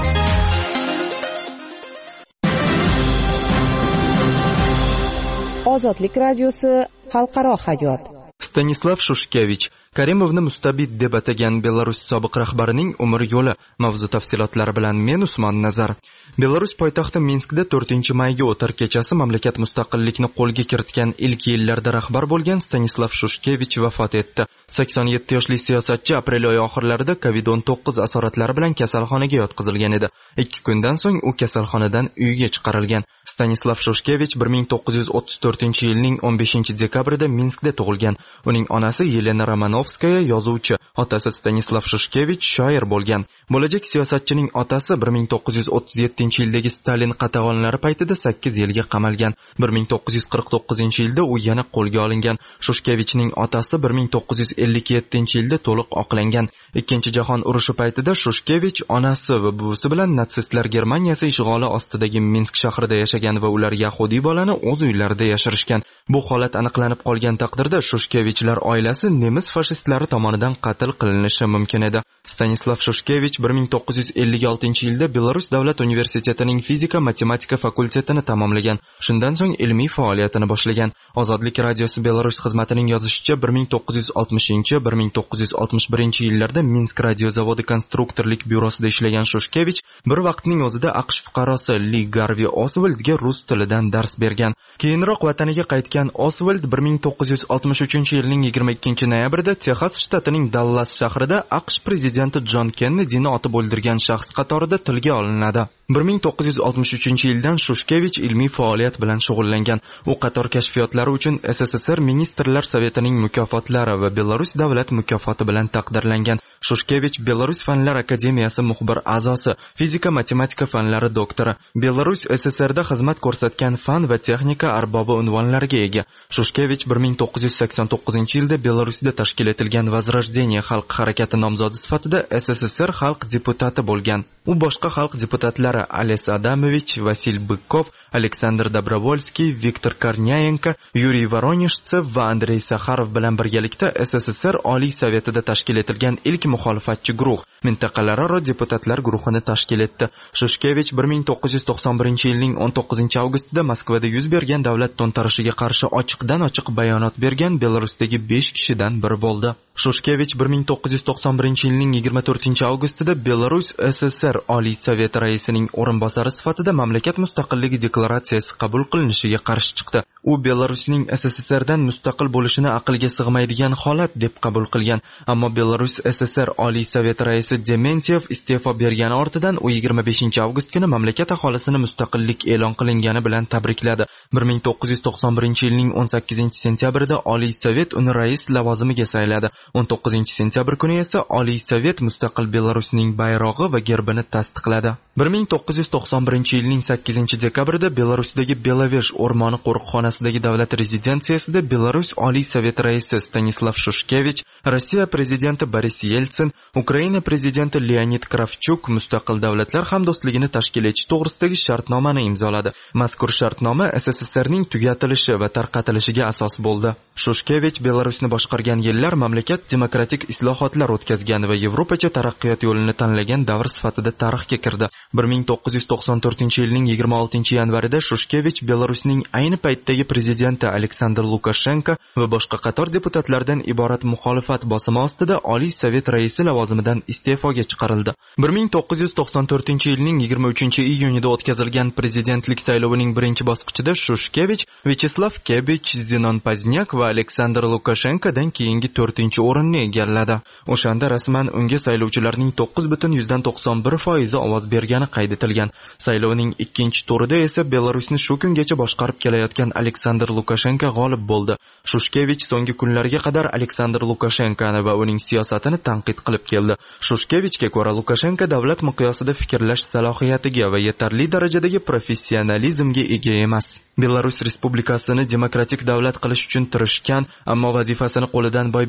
Ozodlik radiosi xalqaro hayot. Stanislav Shushkevich Karimovni mustabid deb atagan Belarus sobiq rahbarining umr yo'li mavzu tafsilotlari bilan men Usmon Nazar. Belarus poytaxti Minskda to'rtinchi mayga o'tar kechasi mamlakat mustaqillikni qo'lga kiritgan ilk yillarda rahbar bo'lgan Stanislav Shushkevich vafot etdi. sakson yetti yoshli siyosatchi aprel oyi oxirlarida kovid o'n to'qqiz asoratlari bilan kasalxonaga yotqizilgan edi. ikki kundan so'ng u kasalxonadan uyiga chiqarilgan. Stanislav Shushkevich bir ming to'qqiz yuz o'ttiz to'rtinchi yilning o'n beshinchi dekabrida Minskda tug'ilgan. Uning onasi Yelena Romanovskaya yozuvchi, otasi Stanislav Shushkevich shoir bo'lgan. Bo'lajak siyosatchining otasi bir ming to'qqiz yuz o'ttiz yettinchi yildagi Stalin qatag'onlari paytida sakkiz yilga qamalgan. bir ming to'qqiz yuz qirq to'qqizinchi yilda u yana qo'lga olingan. Shushkevichning otasi bir ming to'qqiz yuz ellik yettinchi yilda to'liq oqlangan. Ikkinchi jahon urushi paytida Shushkevich onasi va buvisi bilan natsistlar Germaniyasi ishg'oli ostidagi Minsk shahrida yashagan va ular yahudiy bolani o'z uylarida yashirishgan. Bu holat aniqlanib qolgan taqdirda Shushkevichlar oilasi nemis fashistlari tomonidan qatl qilinishi mumkin edi. Stanislav Shushkevich bir ming to'qqiz yuz ellik oltinchi yilda Belarus davlat universitetining fizika matematika fakultetini tamomlagan. Shundan so'ng ilmiy faoliyatini boshlagan. Ozodlik radiosi Belarus xizmatining yozishicha bir ming to'qqiz yuz oltmishinchi - bir ming to'qqiz yuz oltmish birinchi yillarda Minsk radio zavodi konstruktorlik byurosida ishlagan Shushkevich bir vaqtning o'zida AQSh fuqarosi Lee Garvey Oswaldga rus tilidan dars bergan. Keyinroq vataniga qaytgan Oswald bir ming to'qqiz yuz oltmish uchinchi yilning yigirma ikkinchi noyabrida Texas shtatining Dallas shahrida AQSh prezidenti John Kennedyni otib o'ldirgan shaxs qatorida tilga olinadi. bir ming to'qqiz yuz oltmish uchinchi yildan Shushkevich ilmiy faoliyat bilan shug'ullangan. U qator kashfiyotlari uchun S S S R Ministrlar Sovetining mukofotlari va Belarus davlat mukofoti bilan taqdirlangan. Shushkevich Belarus Fanlar akademiyasi muxbir a'zosi, fizika matematika fanlari doktori, Belarus S S R da xizmat ko'rsatgan fan va texnika arbobi unvonlariga ega. Shushkevich bir ming to'qqiz yuz sakson to'qqizinchi yilda Belarusda tashkil etilgan Возрождение xalq harakati nomzodi sifatida S S S R xalq deputati bo'lgan. U boshqa xalq deputatlari Ales Adamovich, Vasil Bykov, Aleksandr Dobrovolskiy, Viktor Kornyayenko, Yuriy Voronezhchev va Andrey Sakharov bilan birgalikda S S S R Oliy Sovetida tashkil etilgan ilk muxolifatchi guruh, mintaqalararo deputatlar guruhini tashkil etdi. Shushkevich bir ming to'qqiz yuz to'qson birinchi yilning o'n to'qqizinchi avgustida Moskvada yuz bergan davlat to'ntarishiga qarshi ochiqdan-ochiq bayonot bergan Belarusdagi besh kishidan biri bo'ldi. Shushkevich bir ming to'qqiz yuz to'qson birinchi yilning yigirma to'rtinchi avgustida Belarus S S R Oliy Sovet raisining o'rinbosari sifatida mamlakat mustaqilligi deklaratsiyasi qabul qilinishiga qarshi chiqdi. U Belarusning S S S R dan mustaqil bo'lishini aqlga sig'maydigan holat deb qabul qilgan, ammo Belarus S S R Oliy Sovet raisi Dementyev iste'fo bergani ortidan u yigirma beshinchi avgust kuni mamlakat aholisini mustaqillik e'lon qilingani bilan tabrikladi. bir ming to'qqiz yuz to'qson birinchi yilning o'n sakkizinchi sentyabrida Oliy Sovet uni rais lavozimiga sayladi. o'n to'qqizinchi sentyabr kuni esa Oliy Sovet mustaqil Belarusning bayrog'i va gerbini tasdiqladi. bir ming to'qqiz yuz to'qson birinchi yilning sakkizinchi dekabrida Belarusdagi Belavesh o'rmoni qo'riqxonasidagi davlat rezidensiyasida Belarus Oliy Sovet raisi Stanislav Shushkevich, Rossiya prezidenti Boris Yeltsin, Ukraina prezidenti Leonid Kravchuk mustaqil davlatlar hamdo'stligini tashkil etish to'g'risidagi shartnomani imzoladi. Mazkur shartnoma S S S R ning tugatilishi va tarqatilishiga asos bo'ldi. Shushkevich Belarusni boshqargan yillar mamlakat demokratik islohotlar o'tkazgan va Yevropacha taraqqiyot yo'lini tanlagan davr sifatida tarixga kirdi. bir ming to'qqiz yuz to'qson to'rtinchi yilning yigirma oltinchi yanvarida Shushkevich Belarusning ayni paytdagi prezidenti Aleksandr Lukashenko va boshqa qator deputatlardan iborat muxolifat bosimi ostida Oliy Sovet raisi lavozimidan iste'foga chiqarildi. bir ming to'qqiz yuz to'qson to'rtinchi yilning yigirma uchinchi iyunida o'tkazilgan prezidentlik saylovining birinchi bosqichida Shushkevich Vyacheslav Kebich, Zenon Pozniak va Aleksandr Lukashenkodan keyingi to'rtinchi o'rinni egalladi. O'shanda rasman unga saylovchilarning to'qqiz butun yuzdan to'qson bir foizi ovoz bergani qayd etilgan. Saylovning ikkinchi turida esa Belarusni shu kungacha boshqarib kelayotgan Aleksandr Lukashenko g'olib bo'ldi. Shushkevich so'nggi kunlarga qadar Aleksandr Lukashenkoni va uning siyosatini tanqid qilib keldi. Shushkevichga ko'ra Lukashenko davlat miqyosida fikrlash salohiyatiga va yetarli darajadagi professionalizmga ega emas. Belarus Respublikasini demokratik davlat qilish uchun tirishgan, ammo vazifasini qo'lidan boy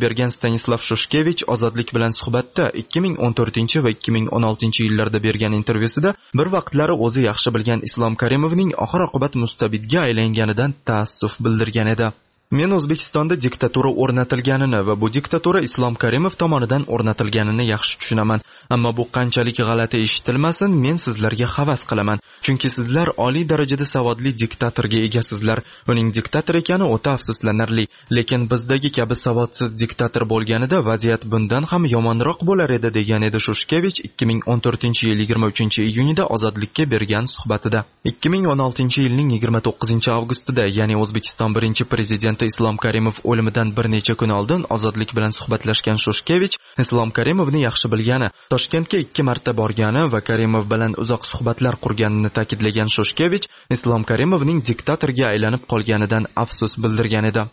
bergan Stanislav Shushkevich Ozodlik bilan suhbatda ikki ming o'n to'rtinchi va ikki ming o'n oltinchi yillarda bergan intervyusida bir vaqtlari o'zi yaxshi bilgan Islom Karimovning oxir-oqibat mustabidga aylanganidan taassuf bildirgan edi. Men O'zbekistonda diktatura o'rnatilganini va bu diktatura Islom Karimov tomonidan o'rnatilganini yaxshi tushunaman. Ammo bu qanchalik g'alati eshitilmasin, men sizlarga havas qilaman. Chunki sizlar oliy darajada savodli diktatorga egasizlar. Uning diktator ekani o'ta afsuslanarli, lekin bizdagi kabi savodsiz diktator bo'lganida vaziyat bundan ham yomonroq bo'lar edi, degan edi Shushkevich ikki ming o'n to'rtinchi yil yigirma uchinchi iyunida Ozodlikka bergan suhbatida. ikki ming o'n oltinchi yilning yigirma to'qqizinchi avgustida, ya'ni O'zbekiston birinchi prezidenti Islom Karimov o'limidan bir necha kun oldin Ozodlik bilan suhbatlashgan Shushkevich Islom Karimovni yaxshi bilgani, Toshkentga ikki marta borgani va Karimov bilan uzoq suhbatlar qurganini ta'kidlagan Shushkevich Islom Karimovning diktatorga aylanib qolganidan afsus bildirgan edi.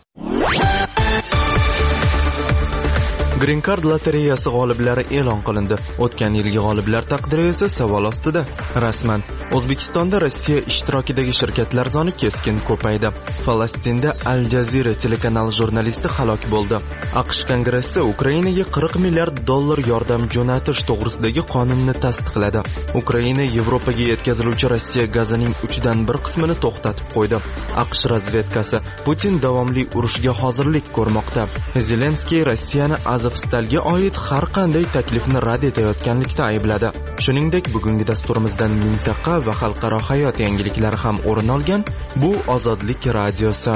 Green Card lotereyasi g'oliblari e'lon qilindi. O'tgan yilgi g'oliblar taqdiri esa savol ostida. Rasman O'zbekistonda Rossiya ishtirokidagi shirkatlar soni keskin ko'paydi. Falastinda Al Jazeera telekanal jurnalisti halok bo'ldi. AQSh Kongressi Ukrainaga qirq milliard dollar yordam jo'natish to'g'risidagi qonunni tasdiqladi. Ukraina Yevropaga yetkaziluvchi Rossiya gazining uchdan bir qismini to'xtatib qo'ydi. AQSh razvedkasi Putin davomli urushga hozirlik ko'rmoqda. Zelenskiy Rossiyani Azovstalga oid har qanday taklifni rad etayotganlikda aybladi. Shuningdek, bugungi dasturimizdan mintaqa va xalqaro hayot yangiliklari ham o'rin olgan. Bu Ozodlik radiosi.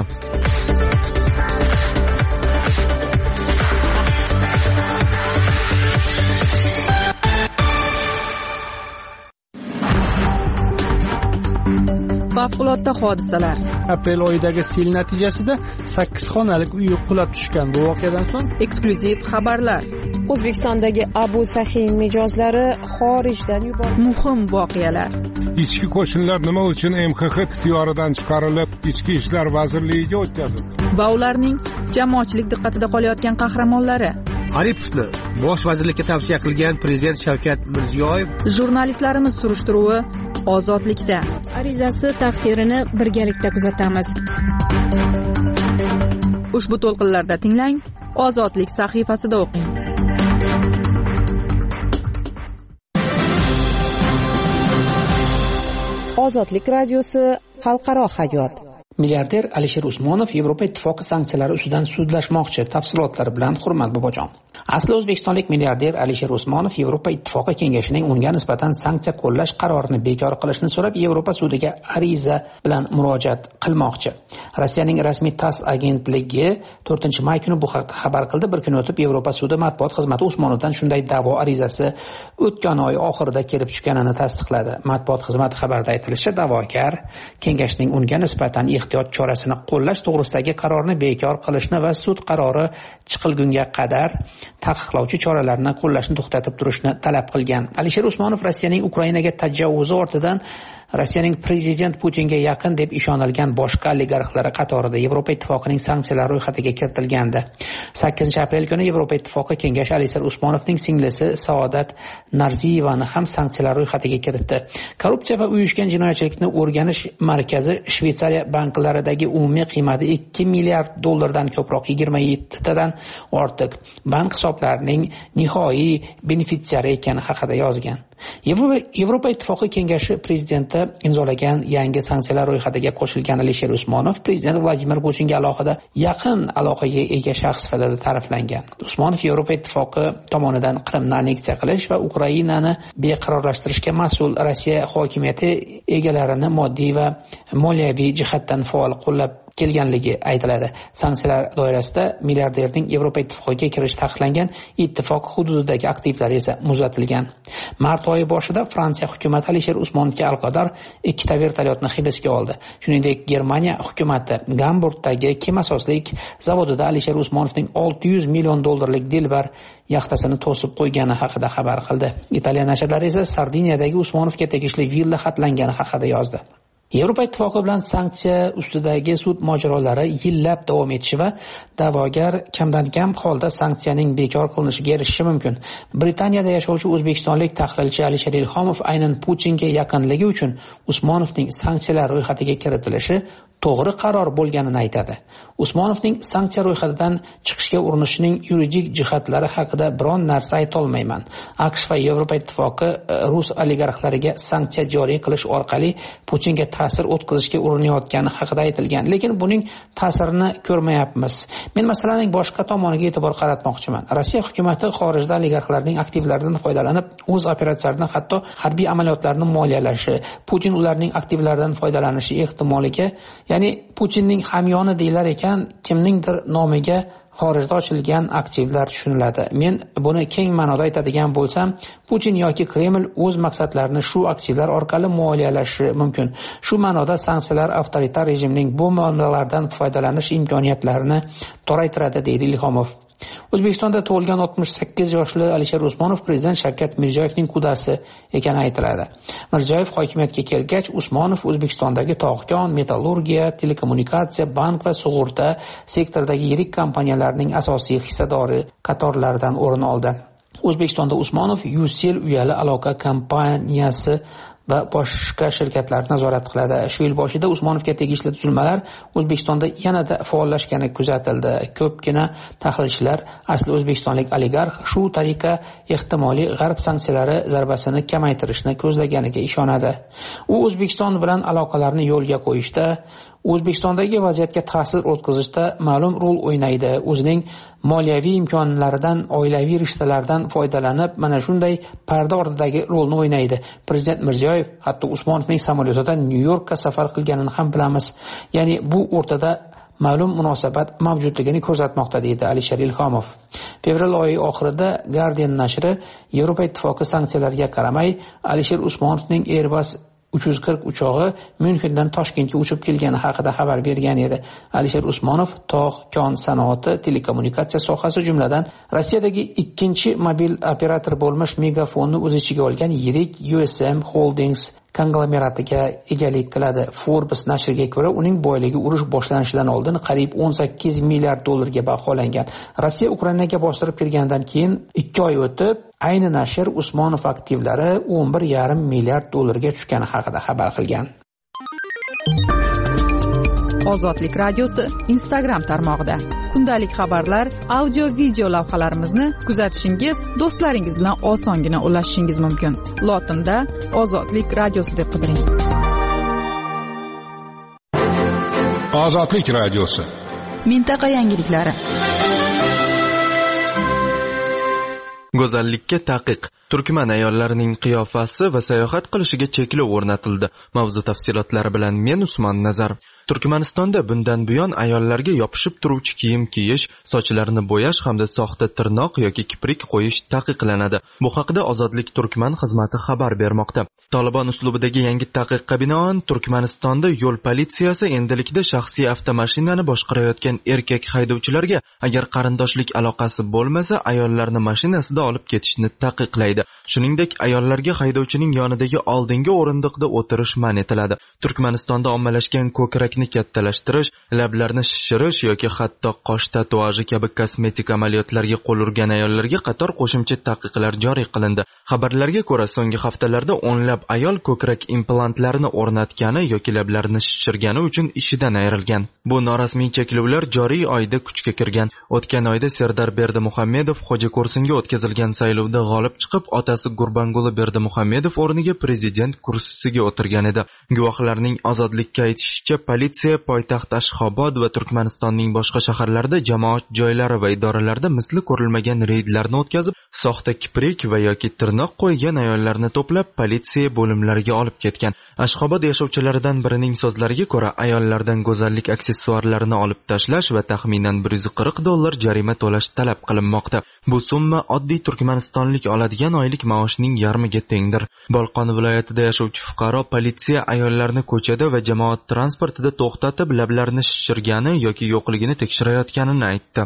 Favqulodda hodisalar. Aprel oyidagi sel natijasida sakkiz xonalik uy qulab tushgan. Bu voqeadan so'ng eksklyuziv xabarlar. O'zbekistondagi Abu Sahiy mijozlari xorijdan yuborildi. Muhim voqealar. Ichki qo'shinlar nima uchun M X X ixtiyoridan chiqarilib, Ichki ishlar vazirligiga o'tkazildi? Va ularning jamoatchilik diqqatida qolayotgan qahramonlari. Aripovni bosh vazirlikka tavsiya qilgan prezident Shavkat Mirziyoyev. Jurnalistlarimiz surishtiruvi Ozodlikda. Arizasi taqdirini birgalikda kuzatamiz. Ushbu to'lqinlarda tinglang, Ozodlik sahifasida o'qing. Ozodlik radiosi xalqaro hayot. Milliarder Alisher Usmonov Yevropa ittifoqi sanksiyalari ustidan sudlashmoqchi. Tafsilotlar bilan Hurmat Bobojon. Asli o'zbekistonlik milliarder Alisher Usmonov Yevropa ittifoqi kengashining unga nisbatan sanksiya qo'llash qarorini bekor qilishni so'rab Yevropa sudiga ariza bilan murojaat qilmoqchi. Rossiyaning rasmiy TASS agentligi to'rtinchi may kuni bu haqda xabar qildi. Bir kun o'tib Yevropa sudi matbuot xizmati Usmonovdan shunday da'vo arizasi o'tgan oy oxirida kelib tushganini tasdiqladi. Matbuot xizmati xabarida aytilishicha, da'vogar kengashning unga nisbatan ehtiyot chorasini qo'llash to'g'risidagi qarorni bekor qilishni va sud qarori chiqilgunga qadar taqiqlovchi choralarni qo'llashni to'xtatib turishni talab qilgan. Alisher Usmonov Rossiyaning Ukrainaga tajovvuzi ortidan Rossiyaning prezident Putinga yaqin deb ishonilgan boshqa oligarxlar qatorida Yevropa ittifoqining sanksiyalar ro'yxatiga kiritilgandi. sakkizinchi aprel kuni Yevropa ittifoqi kengashi Alisher Usmonovning singlisi Saodat Narziyevani ham sanksiyalar ro'yxatiga kiritdi. Korrupsiya va uyushgan jinoyatchilikni o'rganish markazi Shveysariya banklaridagi umumiy qiymati ikki milliard dollardan ko'proq yigirma yettadan ortiq bank hisoblarining nihoi benefitsiari ekani haqida yozgan. Yevropa ittifoqi kengashi prezidenti imzolagan yangi sanksiyalar ro'yxatiga qo'shilgan Alisher Usmonov prezident Vladimir Putinga alohida yaqin aloqaga ega shaxs sifatida ta'riflangan. Usmonov Yevropa ittifoqi tomonidan Qrimni anneksiya qilish va Ukrainani beqarorlashtirishga mas'ul Rossiya hokimiyati egalarini moddiy va moliyaviy jihatdan faol qo'llab kelganligi aytiladi. Sanksiyalar doirasida milliarderning Yevropa ittifoqiga kirish taqiqlangan, ittifoq hududidagi aktivlari esa muzlatilgan. Mart oyi boshida Fransiya hukumati Alisher Usmonovga aloqador ikkita vertolyotni hibsga oldi. Shuningdek, Germaniya hukumati Gamburgdagi kemasozlik zavodida Alisher Usmonovning olti yuz million dollarlik dilbar yaxtasini to'sib qo'ygani haqida xabar qildi. Italiya nashrlari esa Sardiniyadagi Usmonovga tegishli villa xatlangani haqida yozdi. Yevropa Ittifoqi bilan sanksiya ustidagi sud mojarolari yillab davom etishi va da'vogar kamdan kam holda sanksiyaning bekor qilinishiga erishishi mumkin. Britaniyada yashovchi o'zbekistonlik tahlilchi Alisher Ilhomov aynan Putinga yaqinligi uchun Usmonovning sanksiyalar ro'yxatiga kiritilishi to'g'ri qaror bo'lganini aytadi. Usmonovning sanksiya ro'yxatidan chiqishga urinishining yuridik jihatlari haqida biron narsa ayta olmayman. AQSh va Yevropa Ittifoqi rus oligarxlariga sanksiya joriy qilish orqali Putinga ta'sir o'tkazishga urinayotgani haqida aytilgan, lekin buning ta'sirini ko'rmayapmiz. Men masalaning boshqa tomoniga e'tibor qaratmoqchiman. Rossiya hukumatı xorijda oligarxlarning aktivlaridan foydalanib, o'z operatsiyalarini, hatto harbiy amaliyotlarni moliyalashi, Putin ularning aktivlaridan foydalanishi ehtimoliga, ya'ni Putinning hamyoni deylar ekan, kimningdir nomiga xorijda ochilgan aktivlar tushuniladi. Men buni keng ma'noda aytadigan bo'lsam, Putin yoki Kreml o'z maqsadlarini shu aktivlar orqali moliyalashi mumkin. Shu ma'noda sanksiyalar avtoritar rejimning bu manbalardan foydalanish imkoniyatlarini toraytiradi, deydi Ilhomov. O'zbekistonda tug'ilgan oltmish sakkiz yoshli Alisher Usmonov prezident Shavkat Mirziyoyevning qudasi ekani aytiladi. Mirziyoyev hokimiyatga kelgach, Usmonov O'zbekistondagi tog'-kon, metallurgiya, telekommunikatsiya, bank va sug'urta sektoridagi yirik kompaniyalarning asosiy hissadori qatorlaridan o'rin oldi. O'zbekistonda Usmonov Ucell uyali aloqa kompaniyasi va boshqa shirkatlarni nazorat qiladi. Shu yil boshida Usmonovga tegishli tuzilmalar O'zbekistonda yanada faollashgani kuzatildi. Ko'pgina tahlilchilar asli o'zbekistonlik oligarx shu tariqa ehtimoliy g'arb sanksiyalari zarbasini kamaytirishni ko'zlaganiga ishonadi. U O'zbekiston bilan aloqalarni yo'lga qo'yishda, O'zbekistondagi vaziyatga ta'sir o'tkazishda ma'lum rol o'ynaydi. O'zining moliyaviy imkonlaridan, oilaviy rishtalardan foydalanib, mana shunday parda ortidagi rolni o'ynaydi. Prezident Mirziyoyev hatto Usmonovning samolyotida Nyu-Yorkka safar qilganini ham bilamiz. Ya'ni bu o'rtada ma'lum munosabat mavjudligini ko'rsatmoqda, deydi Alisher Ilhomov. Fevral oyi oxirida Guardian nashri Yevropa Ittifoqi sanksiyalariga qaramay Alisher Usmonovning Airbus uch yuz qirq uchog'i Myunxendan Toshkentga uchib kelgani haqida xabar bergan edi. Alisher Usmonov tog', kon sanoati, telekommunikatsiya sohasi jumladan Rossiyadagi ikkinchi mobil operator bo'lmish Megafonni o'z ichiga olgan yirik U S M Holdings konglomeratiga egalik qiladi. Forbes nashriga ko'ra, uning boyligi urush boshlanishidan oldin qariyb o'n sakkiz milliard dollarga baholangan. Rossiya Ukrainaga bostirib kirgandan keyin ikki oy o'tib, ayni nashr Usmonov aktivlari o'n bir yarim milliard dollarga tushgani haqida xabar qilgan. Ozodlik radiosi Instagram tarmog'ida kundalik xabarlar, audio video lavhalarimizni kuzatishingiz, do'stlaringiz bilan osongina ulashishingiz mumkin. Lotinda Ozodlik radiosi deb qidiring. Ozodlik radiosi. Mintaqa yangiliklari. Go'zallikka taqiq. Turkman ayollarining qiyofasi va sayohat qilishiga cheklov o'rnatildi. Mavzu tafsilotlari bilan men Usmon Nazar. Turkmanistonda bundan buyon ayollarga yopishib turuvchi kiyim kiyish, sochlarini bo'yash hamda soxta tirnoq yoki kiprik qo'yish taqiqlanadi. Bu haqida Ozodlik Turkman xizmati xabar bermoqda. Taliban uslubidagi yangi taqiqqa binoan Turkmanistonda yo'l politsiyasi endilikda shaxsiy avtomashinani boshqarayotgan erkak haydovchilarga agar qarindoshlik aloqasi bo'lmasa, ayollarni mashinasida olib ketishni taqiqlaydi. Shuningdek, ayollarga haydovchining yonidagi oldingi o'rindiqda o'tirish man etiladi. Turkmanistonda ommalashgan ko'krak kattalashtirish, lablarni shishirish yoki hatto qosh tatuaji kabi kosmetik amaliyotlarga qo'l urgan ayollarga qator qo'shimcha taqiqlar joriy qilindi. Xabarlarga ko'ra, so'nggi haftalarda o'nlab ayol ko'krak implantlarini o'rnatgani yoki lablarini shishirgani uchun ishidan ayrilgan. Bu norasmiy cheklovlar joriy oyda kuchga kirgan. O'tgan oyda Serdar Berdimuhamedov Xo'jako'rsinga o'tkazilgan saylovda g'olib chiqib, otasi Gurbanguli Berdimuhamedov o'rniga prezident kursisiga o'tirgan edi. Guvohlarning Ozodlikka aytishicha, politsiya poytaxt Ashxobod va Turkmanistonning boshqa shaharlarida jamoat joylari va idoralarda misli ko'rilmagan reydlarni o'tkazib, soxta kiprik va yoki tirnoq qo'ygan ayollarni to'plab politsiya bo'limlariga olib ketgan. Ashxobod yashovchilaridan birining so'zlariga ko'ra, ayollardan go'zallik aksessuarlarini olib tashlash va taxminan bir yuz qirq dollar jarima to'lash talab qilinmoqda. Bu summa oddiy turkmanistonlik oladigan oylik maoshning yarmiga tengdir. Bolqon viloyatida yashovchi fuqaro politsiya ayollarni ko'chada va jamoat transportida to'xtatib, lablarini shishirgani yoki yo'qligini tekshirayotganini aytdi.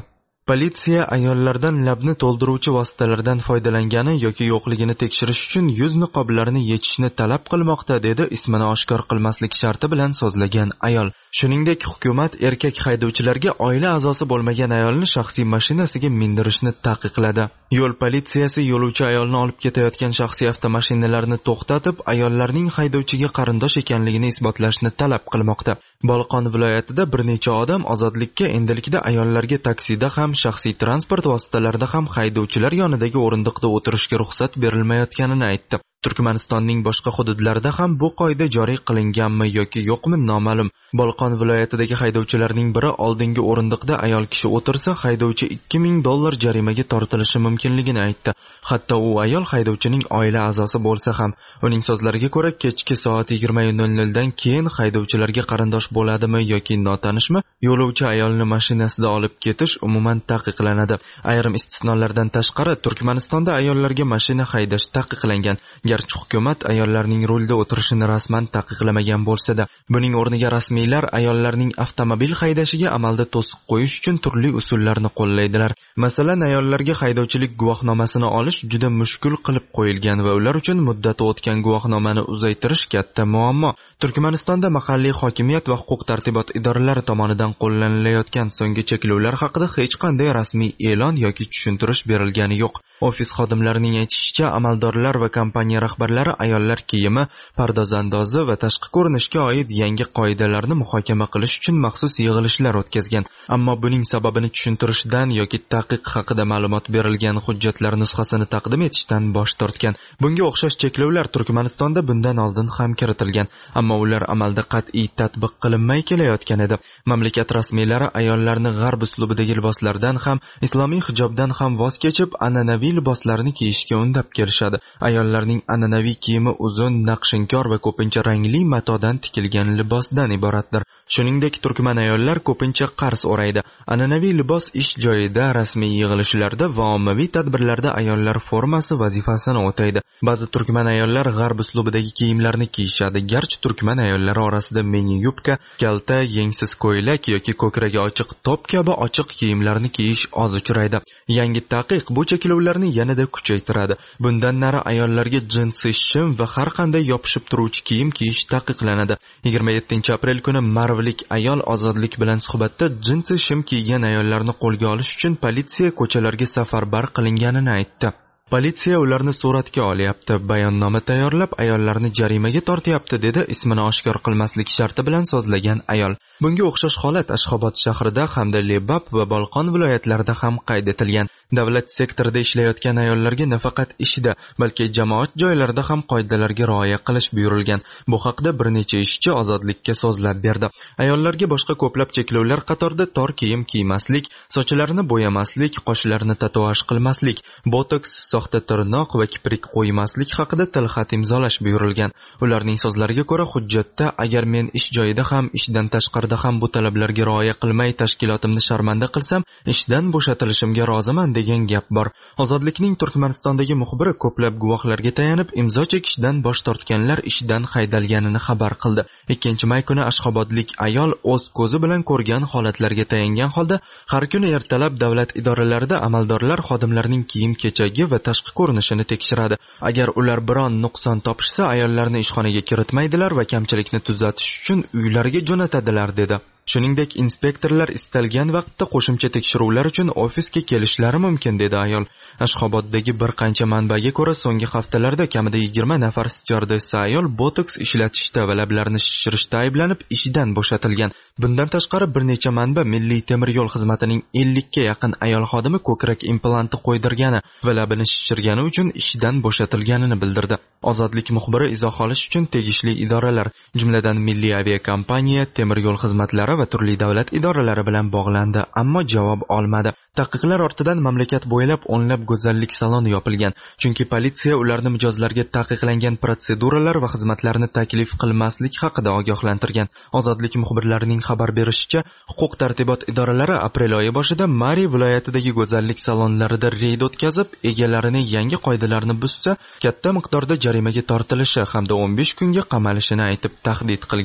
Politsiya ayollardan labni to'ldiruvchi vositalardan foydalangani yoki yo'qligini tekshirish uchun yuz niqoblarini yechishni talab qilmoqda, dedi ismini oshkor qilmaslik sharti bilan so'zlagan ayol. Shuningdek, hukumat erkak haydovchilarga oila a'zosi bo'lmagan ayolni shaxsiy mashinasiga mindirishni taqiqladi. Yo'l politsiyasi yo'lovchi ayolni olib ketayotgan shaxsiy avtomashinalarni to'xtatib, ayollarning haydovchiga qarindosh ekanligini isbotlashni talab qilmoqda. Bolqon viloyatida bir necha odam ozodlikka endilikda ayollarga taksida ham, shaxsiy transport vositalarida ham haydovchilar yonidagi o'rindiqda o'tirishga ruxsat berilmayotganini aytdi. Turkmanistonning boshqa hududlarida ham bu qoida joriy qilinganmi yoki yo'qmi noma'lum. Bolqon viloyatidagi haydovchilarning biri oldingi o'rindiqda ayol kishi o'tirsa, haydovchi ikki ming dollar jarimaga tortilishi mumkinligini aytdi. Hatto u ayol haydovchining oila a'zosi bo'lsa ham. Uning so'zlariga ko'ra, kechki soat yigirma nol nol dan keyin haydovchilarga qarindosh bo'ladimi yoki notanishmi, yo'lovchi ayolni mashinasida olib ketish umuman taqiqlanadi. Ayrim istisnolardan tashqari Turkmanistonda ayollarga mashina haydash taqiqlangan. Garchi hukumat ayollarning rulda o'tirishini rasman taqiqlamagan bo'lsa-da, buning o'rniga rasmiylar ayollarning avtomobil haydashiga amalda to'siq qo'yish uchun turli usullarni qo'llaydilar. Masalan, ayollarga haydovchilik guvohnomasini olish juda mushkul qilib qo'yilgan va ular uchun muddati o'tgan guvohnomani uzaytirish katta muammo. Turkmanistonda mahalliy hokimiyat va huquq-tartibot idoralari tomonidan qo'llanilayotgan so'nggi cheklovlar haqida hech qanday rasmiy e'lon yoki tushuntirish berilgani yo'q. Ofis xodimlarining aytishicha, amaldorlar va kompaniya rahbarlari ayollar kiyimi, pardozandozi va tashqi ko'rinishga oid yangi qoidalarni muhokama qilish uchun maxsus yig'ilishlar o'tkazgan. Ammo buning sababini tushuntirishdan yoki taqiq haqida ma'lumot berilgan hujjatlar nusxasini taqdim etishdan bosh tortgan. Bunga o'xshash cheklovlar Turkmanistonda bundan oldin ham kiritilgan, ammo ular amalda qat'iy tatbiq qilinmay kelayotgan edi. Mamlakat rasmiylari ayollarni g'arb uslubidagi liboslardan ham, islomiy hijobdan ham voz kechib, an'anaviy liboslarni kiyishga undab kelishadi. Ayollarning an'anaviy kiyimi uzun, naqshinkor va ko'pincha rangli matodan tikilgan libosdan iboratdir. Shuningdek, turkman ayollar ko'pincha qars o'raydi. An'anaviy libos ish joyida, rasmiy yig'ilishlarda va ommaviy tadbirlarda ayollar formasi vazifasini o'taydi. Ba'zi turkman ayollar g'arb uslubidagi kiyimlarni kiyishadi. Garchi turkman ayollari orasida mini yubka, kalta, yengsiz ko'ylak yoki ko'kragi ochiq top kabi ochiq kiyimlarni kiyish oz uchraydi. Yangi taqiq bu cheklovlarni yanada kuchaytiradi. Bundan nari ayollarga jinsi shim va har qanday yopishib turuvchi kiyim kiyish taqiqlanadi. yigirma yettinchi aprel kuni Marvlik ayol ozodlik bilan suhbatda jinsi shim kiygan ayollarni qo'lga olish uchun politsiya ko'chalarga safarbar qilinganini aytdi. Politsiya ularni suratga olyapti, bayonnoma tayyorlab ayollarni jarimaga tortyapti, dedi ismini oshkor qilmaslik sharti bilan so'zlagan ayol. Bunga o'xshash holat Ashxobod shahrida hamda Lebap va Bolqon viloyatlarida ham qayd etilgan. Davlat sektorida ishlayotgan ayollarga nafaqat ishda, balki jamoat joylarida ham qoidalarga rioya qilish buyurilgan. Bu haqda bir necha ishchi ozodlikka so'zlab berdi. Ayollarga boshqa ko'plab cheklovlar qatorida tor kiyim kiymaslik, sochlarini bo'yamaslik, qoshlarini tatuaj qilmaslik, botoks, soxta tirnoq va kiprik qo'ymaslik haqida tilxat imzolash buyurilgan. Ularning so'zlariga ko'ra, hujjatda agar men ish joyida ham, ishdan tashqarida ham bu talablarga rioya qilmay tashkilotimni sharmanda qilsam, ishdan bo'shatilishimga roziman degan gap bor. Ozodlikning Turkmanistondagi muxbiri ko'plab guvohlarga tayanib, imzo chekishdan bosh tortganlar ishdan haydalganini xabar qildi. ikkinchi may kuni Ashxobodlik ayol o'z ko'zi bilan ko'rgan holatlarga tayangan holda, har kuni ertalab davlat idoralarida amaldorlar xodimlarning kiyim-kechagi va tashqi ko'rinishini tekshiradi. Agar ular biron nuqson topishsa, ayollarni ishxonaga kiritmaydilar va kamchilikni tuzatish uchun uylariga jo'natadilar, dedi. Shuningdek, inspektorlar istalgan vaqtda qo'shimcha tekshiruvlar uchun ofisga kelishlari mumkin, dedi ayol. Ashxoboddagi bir qancha manbaga ko'ra, so'nggi haftalarda kamida yigirma nafar styuardessa ayol botoks ishlatishda va lablarini shishirishda ayblanib ishdan bo'shatilgan. Bundan tashqari bir necha manba Milliy temir yo'l xizmatining ellik ga yaqin ayol xodimi ko'krak implanti qo'ydirgani va labini shishirgani uchun ishdan bo'shatilganini bildirdi. Ozodlik muxbiri izoh olish uchun tegishli idoralar, jumladan Milliy aviakompaniya, temir yo'l xizmatlari va turli davlat idoralari bilan bog'landi, ammo javob olmadi. Taqiqlar ortidan mamlakat bo'ylab o'nlab go'zallik saloni yopilgan, chunki politsiya ularni mijozlarga taqiqlangan protseduralar va xizmatlarni taklif qilmaslik haqida ogohlantirgan. Ozodlik muxbirlarining xabar berishicha, huquq-tartibot idoralari aprel oyi boshida Mari viloyatidagi go'zallik salonlarida reyd o'tkazib, egalarini yangi qoidalarni buzsa, katta miqdorda jarimaga tortilishi hamda o'n besh kunga qamalishini aytib tahdid qilgan.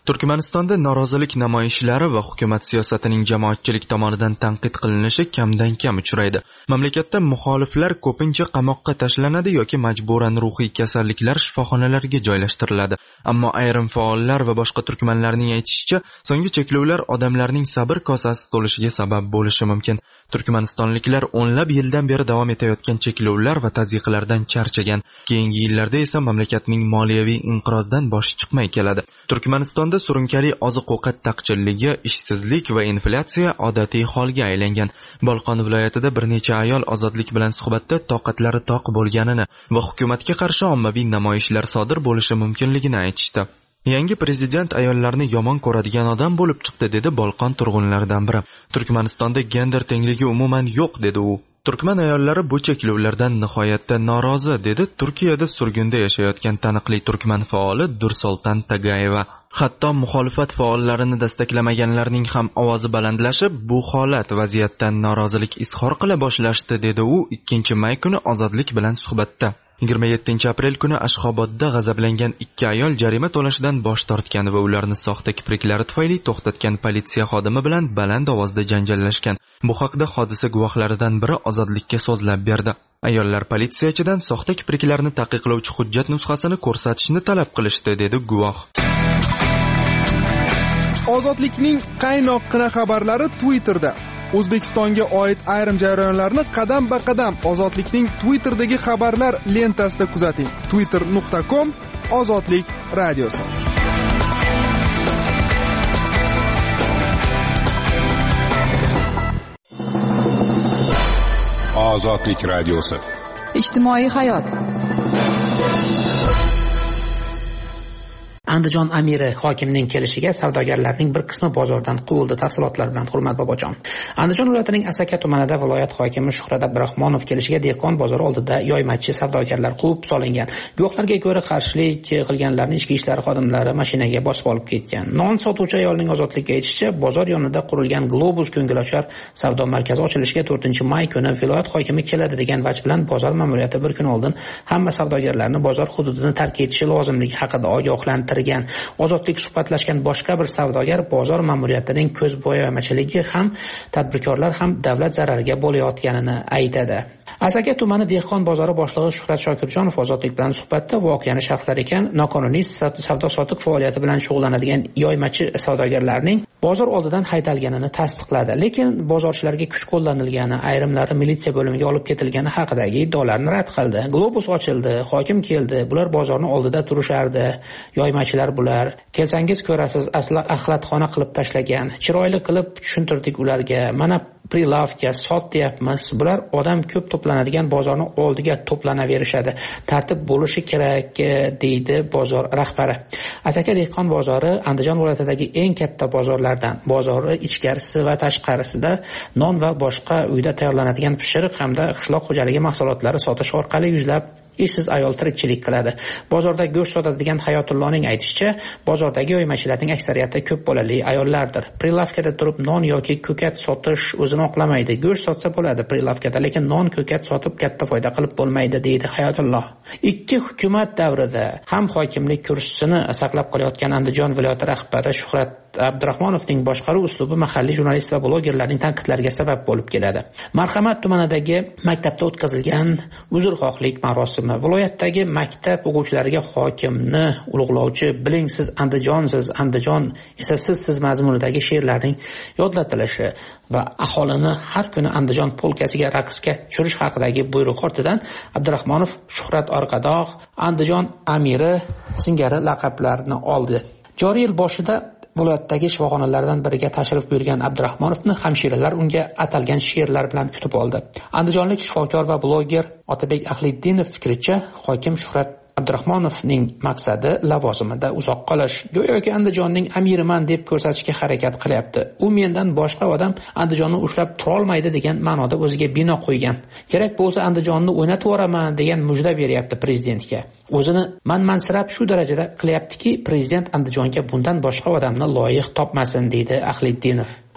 Turkmanistonda norozilik namoyishlari va hukumat siyosatining jamoatchilik tomonidan tanqid qilinishi kamdan kam uchraydi. Mamlakatda muxoliflar ko'pincha qamoqqa tashlanadi yoki majburan ruhiy kasalliklar shifoxonalariga joylashtiriladi. Ammo ayrim faollar va boshqa turkmanlarning aytishicha, so'nggi cheklovlar odamlarning sabr kosasi to'lishiga sabab bo'lishi mumkin. Turkmanistonliklar o'nlab yildan beri davom etayotgan cheklovlar va tazyiqlardan charchagan. Keyingi yillarda esa mamlakatning moliyaviy inqirozdan boshi chiqmay keladi. Turkmanistonda surunkali oziq-ovqat taqchilligi, ishsizlik va inflyatsiya odatiy holga aylangan. Bolqon viloyatida bir necha ayol ozodlik bilan suhbatda toqatlari toq bo'lganini va hukumatga qarshi ommaviy namoyishlar sodir bo'lishi mumkinligini aytishdi. Yangi prezident ayollarni yomon ko'radigan odam bo'lib chiqdi, dedi Bolqon turg'unlaridan biri. Turkmanistonda gender tengligi umuman yo'q, dedi u. Turkman ayollari bu cheklovlardan nihoyatda norozi, dedi Turkiyada surgunda yashayotgan taniqli turkman faoli Dursoltan Tagayeva. Hatto muxolifat faollarini dastaklamaganlarning ham ovozi balandlashib, bu holat vaziyatdan norozilik izhor qila boshlashdi, dedi u ikkinchi may kuni ozodlik bilan suhbatda. yigirma yettinchi aprel kuni Ashxobodda g'azablangan ikki ayol jarima to'lashdan bosh tortgan va ularni soxta kipriklari tufayli to'xtatgan politsiya xodimi bilan baland ovozda janjallashgan. Bu haqda hodisa guvohlaridan biri ozodlikka so'zlab berdi. Ayollar politsiyachidan soxta kipriklarni taqiqlovchi hujjat nusxasini ko'rsatishni talab qilishdi, dedi guvoh. Ozodlikning qaynoqqina xabarlari Twitterda. O'zbekistonga oid ayrim jarayonlarni qadam-ba-qadam Ozodlikning Twitterdagi xabarlar lentasida kuzating. twitter nuqta com Ozodlik radiosi. Ozodlik radiosi. Ijtimoiy hayot. Andijon amiri hokimning kelishiga savdogarlarning bir qismi bozordan quvildi. Tafsilotlar bilan Hurmat Bobojon. Andijon viloyatining Asaka tumanida viloyat hokimi Shuhrat Abdurahmonov kelishiga dehqon bozori oldida yoymachi savdogarlar quvib solingan. Guvohlarga ko'ra qarshilik qilganlarni ichki ishlar xodimlari mashinaga bosib olib ketgan. Non sotuvchi ayolning ozodlikka aytishicha, bozor yonida qurilgan Globus ko'ngilochar savdo markazi ochilishiga to'rtinchi may kuni viloyat hokimi keladi degan vaj bilan bozor ma'muriyati bir kun oldin hamma savdogarlarni bozor hududini tark etishi lozimligi haqida ogohlantirdi. Ozodlik suhbatlashgan boshqa bir savdogar bozor ma'muriyatining ko'zbo'yamachiligi ham tadbirkorlar ham davlat zarariga bo'layotganini aytadi. Asaka tumani dehqon bozori boshlig'i Shuhrat Shokirjonov ozodlik bilan suhbatda voqeani sharhlar ekan, noqonuniy savdo-sotiq faoliyati bilan shug'ullanadigan yoymachi savdogarlarning bozor oldidan haydalganini tasdiqladi. Lekin bozorchilarga kuch qo'llanilgani, ayrimlari militsiya bo'limiga olib ketilgani haqidagi iddaolarni rad qildi. Globus ochildi, hokim keldi, bular bozorning oldida turishardi. Yoymachilar bular. Kelsangiz ko'rasiz, asla axlatxona qilib tashlagan. Chiroyli qilib tushuntirdik ularga. Mana prilavka sotyapmiz. Bular odam ko'p to'planadigan bozorning oldiga to'planaverishadi. Tartib bo'lishi kerak, deydi bozor rahbari. Asaka dehqon bozori Andijon viloyatidagi eng katta bozorlardan. Bozori ichkarisi va tashqarisida non va boshqa uyda tayyorlanadigan pishiriq hamda qishloq xo'jaligi mahsulotlari sotish orqali yuzlab ishsiz ayol tirikchilik qiladi. Bozorda go'sht sotadigan Hayotullohning aytishicha, bozordagi yoymachilarning aksariyati ko'p bolali ayollardir. Prilavkada turib non yoki ko'kat sotish o'zini oqlamaydi. Go'sht sotsa bo'ladi prilavkada, lekin non ko'kat sotib katta foyda qilib bo'lmaydi, deydi Hayotulloh. Ikki hukumat davrida ham hokimlik kursisini saqlab qolayotgan Andijon viloyati rahbari Shuhrat Abdurahmonovning boshqaruv uslubi mahalliy jurnalist va blogerlarning tanqidlariga sabab bo'lib keladi. Marhamat tumanidagi maktabda o'tkazilgan uzrxohlik marosimi, viloyatdagi maktab o'quvchilariga hokimni ulug'lovchi "Biling siz Andijonsiz, Andijon esa sizsiz" mazmunidagi she'rlarning yodlatilishi va aholini har kuni Andijon polkasiga raqsga tushirish haqidagi buyruq ortidan Abdurahmonov Shuhrat Orqadoq Andijon amiri singari laqablarni oldi. Joriy yil boshida viloyatdagi shifoxonalardan biriga tashrif buyurgan Abdurahmonovni hamshiralar unga atalgan she'rlar bilan kutib oldi. Andijonlik shifokor va bloger Otabek Ahliddinov fikricha, hokim Shuhrat Abdurahmonovning maqsadi lavozimida uzoq qolish. Go'yoki Andijonning amiriman deb ko'rsatishga harakat qilyapti. U mendan boshqa odam Andijonni ushlab tura olmaydi degan ma'noda o'ziga bino qo'ygan. Kerak bo'lsa Andijonni o'ynatib yuboraman degan mujda beryapti prezidentga. O'zini manmansirab shu darajada qilyaptiki, prezident Andijonga bundan boshqa odamni loyiq topmasin, deydi Ahliddinov.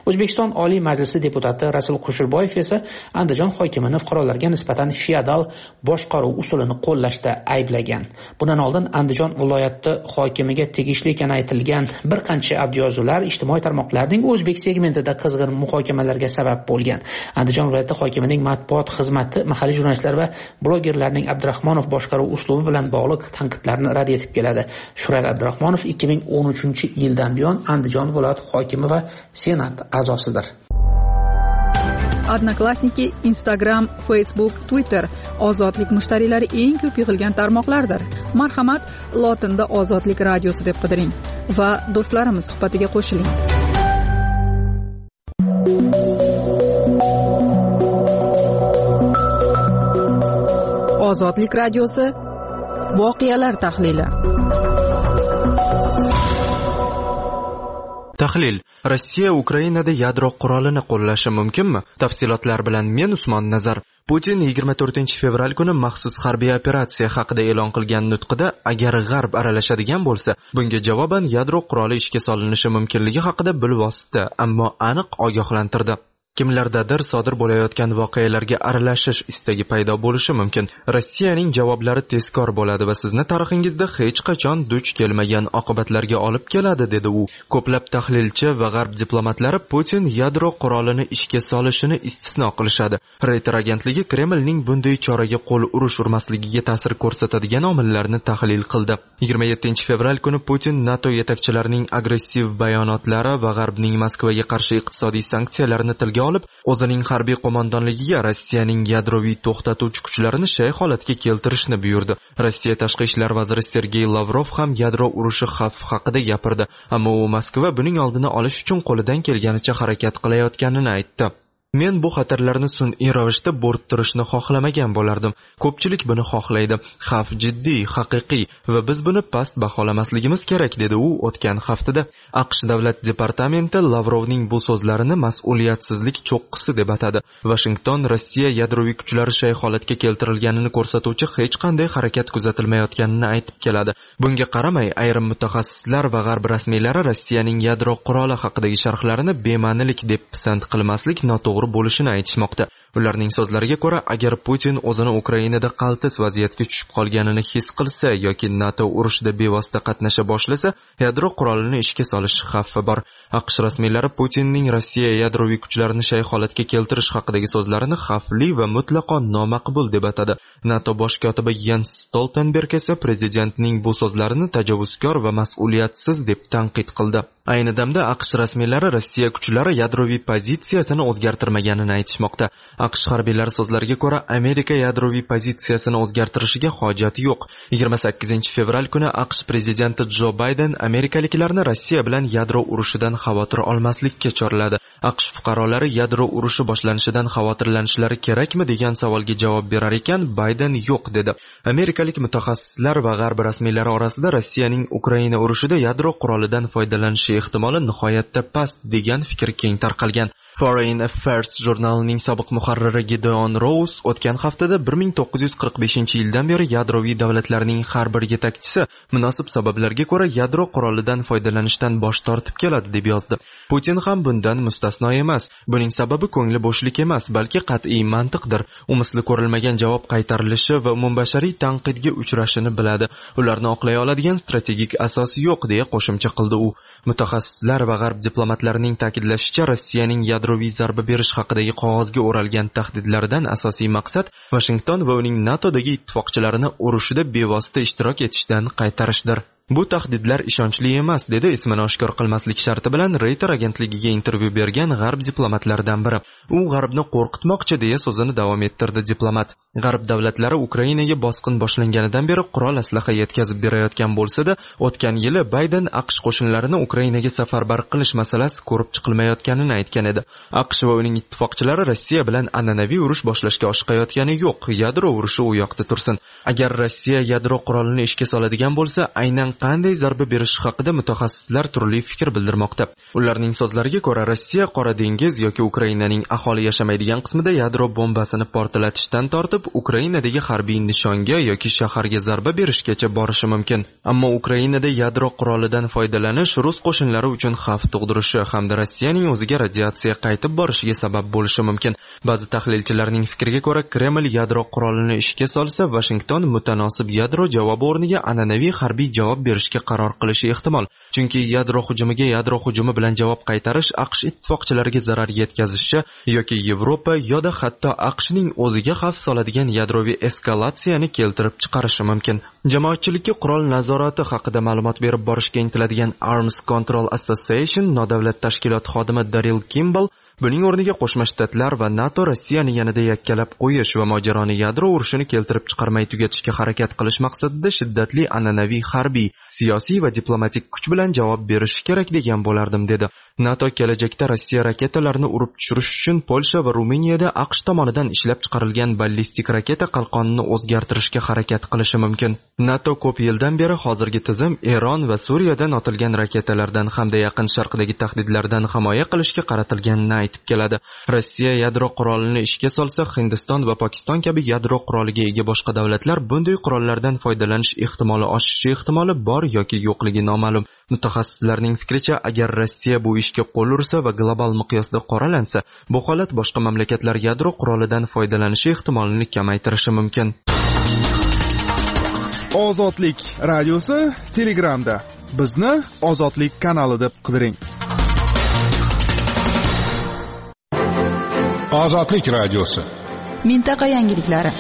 O'zbekiston Oliy Majlisi deputati Rasul Qushurboyev esa Andijon hokimini fuqarolarga nisbatan feodal boshqaruv usulini qo'llashda ayblagan. Bundan oldin Andijon viloyati hokimiga tegishli ekani aytilgan bir qancha audioyozuvlar ijtimoiy tarmoqlarning o'zbek segmentida qizg'in muhokamalarga sabab bo'lgan. Andijon viloyati hokimining matbuot xizmati mahalliy jurnalistlar va blogerlarning Abdurahmonov boshqaruv uslubi bilan bog'liq tanqidlarni rad etib keladi. Shuhrat Abdurahmonov ikki ming o'n uchinchi yildan buyon Andijon viloyati hokimi va senat a'zosidir. Odnoklassniki, Instagram, Facebook, Twitter ozodlik mushtariylari eng ko'p yig'ilgan tarmoqlardir. Marhamat, lotinda Ozodlik radiosi deb qidiring va do'stlarimiz suhbatiga qo'shiling. Ozodlik radiosi voqealar tahlili. Tahlil: Rossiya Ukrainada yadro qurolini qo'llashi mumkinmi? Tafsilotlar bilan men Usmon Nazar. Putin yigirma to'rtinchi fevral kuni maxsus harbiy operatsiya haqida e'lon qilgan nutqida agar G'arb aralashadigan bo'lsa, bunga javoban yadro quroli ishga solinishi mumkinligi haqida bilvosita, ammo aniq ogohlantirdi. Kimlardadir sodir bo'layotgan voqealarga aralashish istagi paydo bo'lishi mumkin. Rossiyaning javoblari tezkor bo'ladi va sizni tarixingizda hech qachon duch kelmagan oqibatlarga olib keladi, dedi u. Ko'plab tahlilchi va G'arb diplomatlari Putin yadro qurolini ishga solishini istisno qilishadi. Reuters agentligi Kremlning bunday choraga qo'l urish urmasligiga ta'sir ko'rsatadigan omillarni tahlil qildi. yigirma yettinchi fevral kuni Putin NATO yetakchilarining agressiv bayonotlari va G'arbning Moskvaga qarshi iqtisodiy sanksiyalarini tilga olib, o'zining harbiy qo'mondonligiga Rossiyaning yadroviy to'xtatuvchi kuchlarini shay holatga keltirishni buyurdi. Rossiya tashqi ishlar vaziri Sergey Lavrov ham yadro urushi xavfi haqida gapirdi, ammo u Moskva buning oldini olish uchun qo'lidan kelganicha harakat qilayotganini aytdi. Men bu xatarlarni sun'iy ravishda bo'rttirishni xohlamagan bo'lardim. Ko'pchilik buni xohlaydi. Xavf jiddiy, haqiqiy va biz buni past baholamasligimiz kerak, dedi u o'tgan haftada. AQSh davlat departamenti Lavrovning bu so'zlarini mas'uliyatsizlik cho'qqisi deb atadi. Washington Rossiya yadroviy kuchlari shay holatga keltirilganini ko'rsatuvchi hech qanday harakat kuzatilmayotganini aytib keladi. Bunga qaramay, ayrim mutaxassislar va G'arb rasmiylari Rossiyaning yadro quroli haqidagi sharhlarini bema'nilik deb pisand qilmaslik noto'g'ri bo'lishini aytishmoqda. Ularning so'zlariga ko'ra, agar Putin o'zini Ukrainada qaltis vaziyatga tushib qolganini his qilsa yoki NATO urushida bevosita qatnasha boshlasa, yadro qurolini ishga solish xavfi bor. AQSh rasmiylari Putinning Rossiya yadroviy kuchlarini shay holatga keltirish haqidagi so'zlarini xavfli va mutlaqo nomaqbul deb atadi. NATO bosh kotibi Jens Stoltenberg esa prezidentning bu so'zlarini tajovuzkor va mas'uliyatsiz deb tanqid qildi. Ayni damda AQSh rasmiylari Rossiya kuchlari yadroviy pozitsiyasini o'zgartirmaganini aytishmoqda. AQSh harbiylari so'zlariga ko'ra, Amerika yadroviy pozitsiyasini o'zgartirishiga hojat yo'q. yigirma sakkizinchi fevral kuni AQSh prezidenti Jo Bayden amerikaliklarni Rossiya bilan yadro urushidan xavotir olmaslikka chorladi. AQSh fuqarolari yadro urushi boshlanishidan xavotirlanishlari kerakmi degan savolga javob berar ekan, Bayden yo'q dedi. Amerikalik mutaxassislar va G'arb rasmiylari orasida Rossiyaning Ukraina urushida yadro qurolidan foydalanishi ehtimoli nihoyatda past degan fikr keng tarqalgan. Foreign Affairs jurnalining sobiq muharriri Gideon Rose o'tgan haftada bir ming to'qqiz yuz qirq beshinchi yildan beri yadroviy davlatlarning har bir yetakchisi munosib sabablarga ko'ra yadro qurolidan foydalanishdan bosh tortib keladi deb yozdi. Putin ham bundan mustasno emas. Buning sababi ko'ngli bo'shlik emas, balki qat'iy mantiqdir. U misli ko'rilmagan javob qaytarilishi va umumbashariy tanqidga uchrashini biladi. Ularni oqlay oladigan strategik asos yo'q, deya qo'shimcha qildi u. Mutaxassislar va G'arb diplomatlarining ta'kidlashicha, Rossiyaning yadroviy zarba berish haqidagi qog'ozga o'ralgan tahdidlaridan asosiy maqsad Washington va uning NATOdagi ittifoqchilarini urushida bevosita ishtirok etishdan qaytarishdir. Bu tahdidlar ishonchli emas, dedi ismini oshkor qilmaslik sharti bilan Reuters agentligiga intervyu bergan G'arb diplomatlaridan biri. U G'arbni qo'rqitmoqchi, deya so'zini davom ettirdi diplomat. G'arb davlatlari Ukrainaga bosqin boshlanganidan beri qurol aslaha yetkazib berayotgan bo'lsa-da, o'tgan yili Bayden AQSh qo'shinlarini Ukrainaga safarbar qilish masalasi ko'rib chiqilmayotganini aytgan edi. AQSh va uning ittifoqchilari Rossiya bilan an'anaviy urush boshlashga oshiqayotgani yo'q, yadro urushi u yoqda tursin. Agar Rossiya yadro qurolini ishga soladigan bo'lsa, aynan qanday zarba berishi haqida mutaxassislar turli fikr bildirmoqda. Ularning so'zlariga ko'ra, Rossiya Qora dengiz yoki Ukrainaning aholi yashamaydigan qismida yadro bombasini portlatishdan tortib, Ukrainadagi harbiy nishonga yoki shaharga zarba berishgacha borishi mumkin. Ammo Ukrainada yadro qurolidan foydalanish rus qo'shinlari uchun xavf tug'dirishi hamda Rossiyaning o'ziga radiatsiya qaytib borishiga sabab bo'lishi mumkin. Ba'zi tahlilchilarning fikriga ko'ra, Kreml yadro qurolini ishga solsa, Washington mutanosib yadro javobi o'rniga an'anaviy harbiy javob berishga qaror qilishi ehtimol. Chunki yadro hujumiga yadro hujumi bilan javob qaytarish AQSh ittifoqchilariga zarar yetkazishi yoki Yevropa yoda hatto AQShning o'ziga xavf soladigan yadroviy eskalatsiyani keltirib chiqarishi mumkin. Jamoatchilikka qurol nazorati haqida ma'lumot berib borishga intiladigan Arms Control Association nodavlat tashkilot xodimi Daryl Kimball buning o'rniga Qo'shma Shtatlar va NATO Rossiyani yanada yakkalab qo'yish va mojaroni yadro urushini keltirib chiqarmay tugatishga harakat qilish maqsadida shiddatli an'anaviy harbiy, siyosiy va diplomatik kuch bilan javob berishi kerak degan bo'lardim, dedi. NATO kelajakda Rossiya raketalarini urib tushirish uchun Polsha va Ruminiyada AQSh tomonidan ishlab chiqarilgan ballistik raketa qalqonini o'zgartirishga harakat qilishi mumkin. NATO ko'p yildan beri hozirgi tizim Eron va Suriyadan otilgan raketalardan hamda yaqin sharqdagi tahdidlardan himoya qilishga qaratilganini aytib keladi. Rossiya yadro qurolini ishga solsa, Hindiston va Pokiston kabi yadro quroliga ega boshqa davlatlar bunday qurollardan foydalanish ehtimoli oshishi ehtimoli bor yoki yo'qligi noma'lum. Mutaxassislarning fikricha, agar Rossiya bu ishga qo'l ursa va global miqyosda qoralansa, bu holat boshqa mamlakatlar yadro qurolidan foydalanishi ehtimolini kamaytirishi mumkin. Ozodlik radiosi Telegramda. Bizni Ozodlik kanali deb qidiring. Ozodlik radiosi. Mintaqa yangiliklari.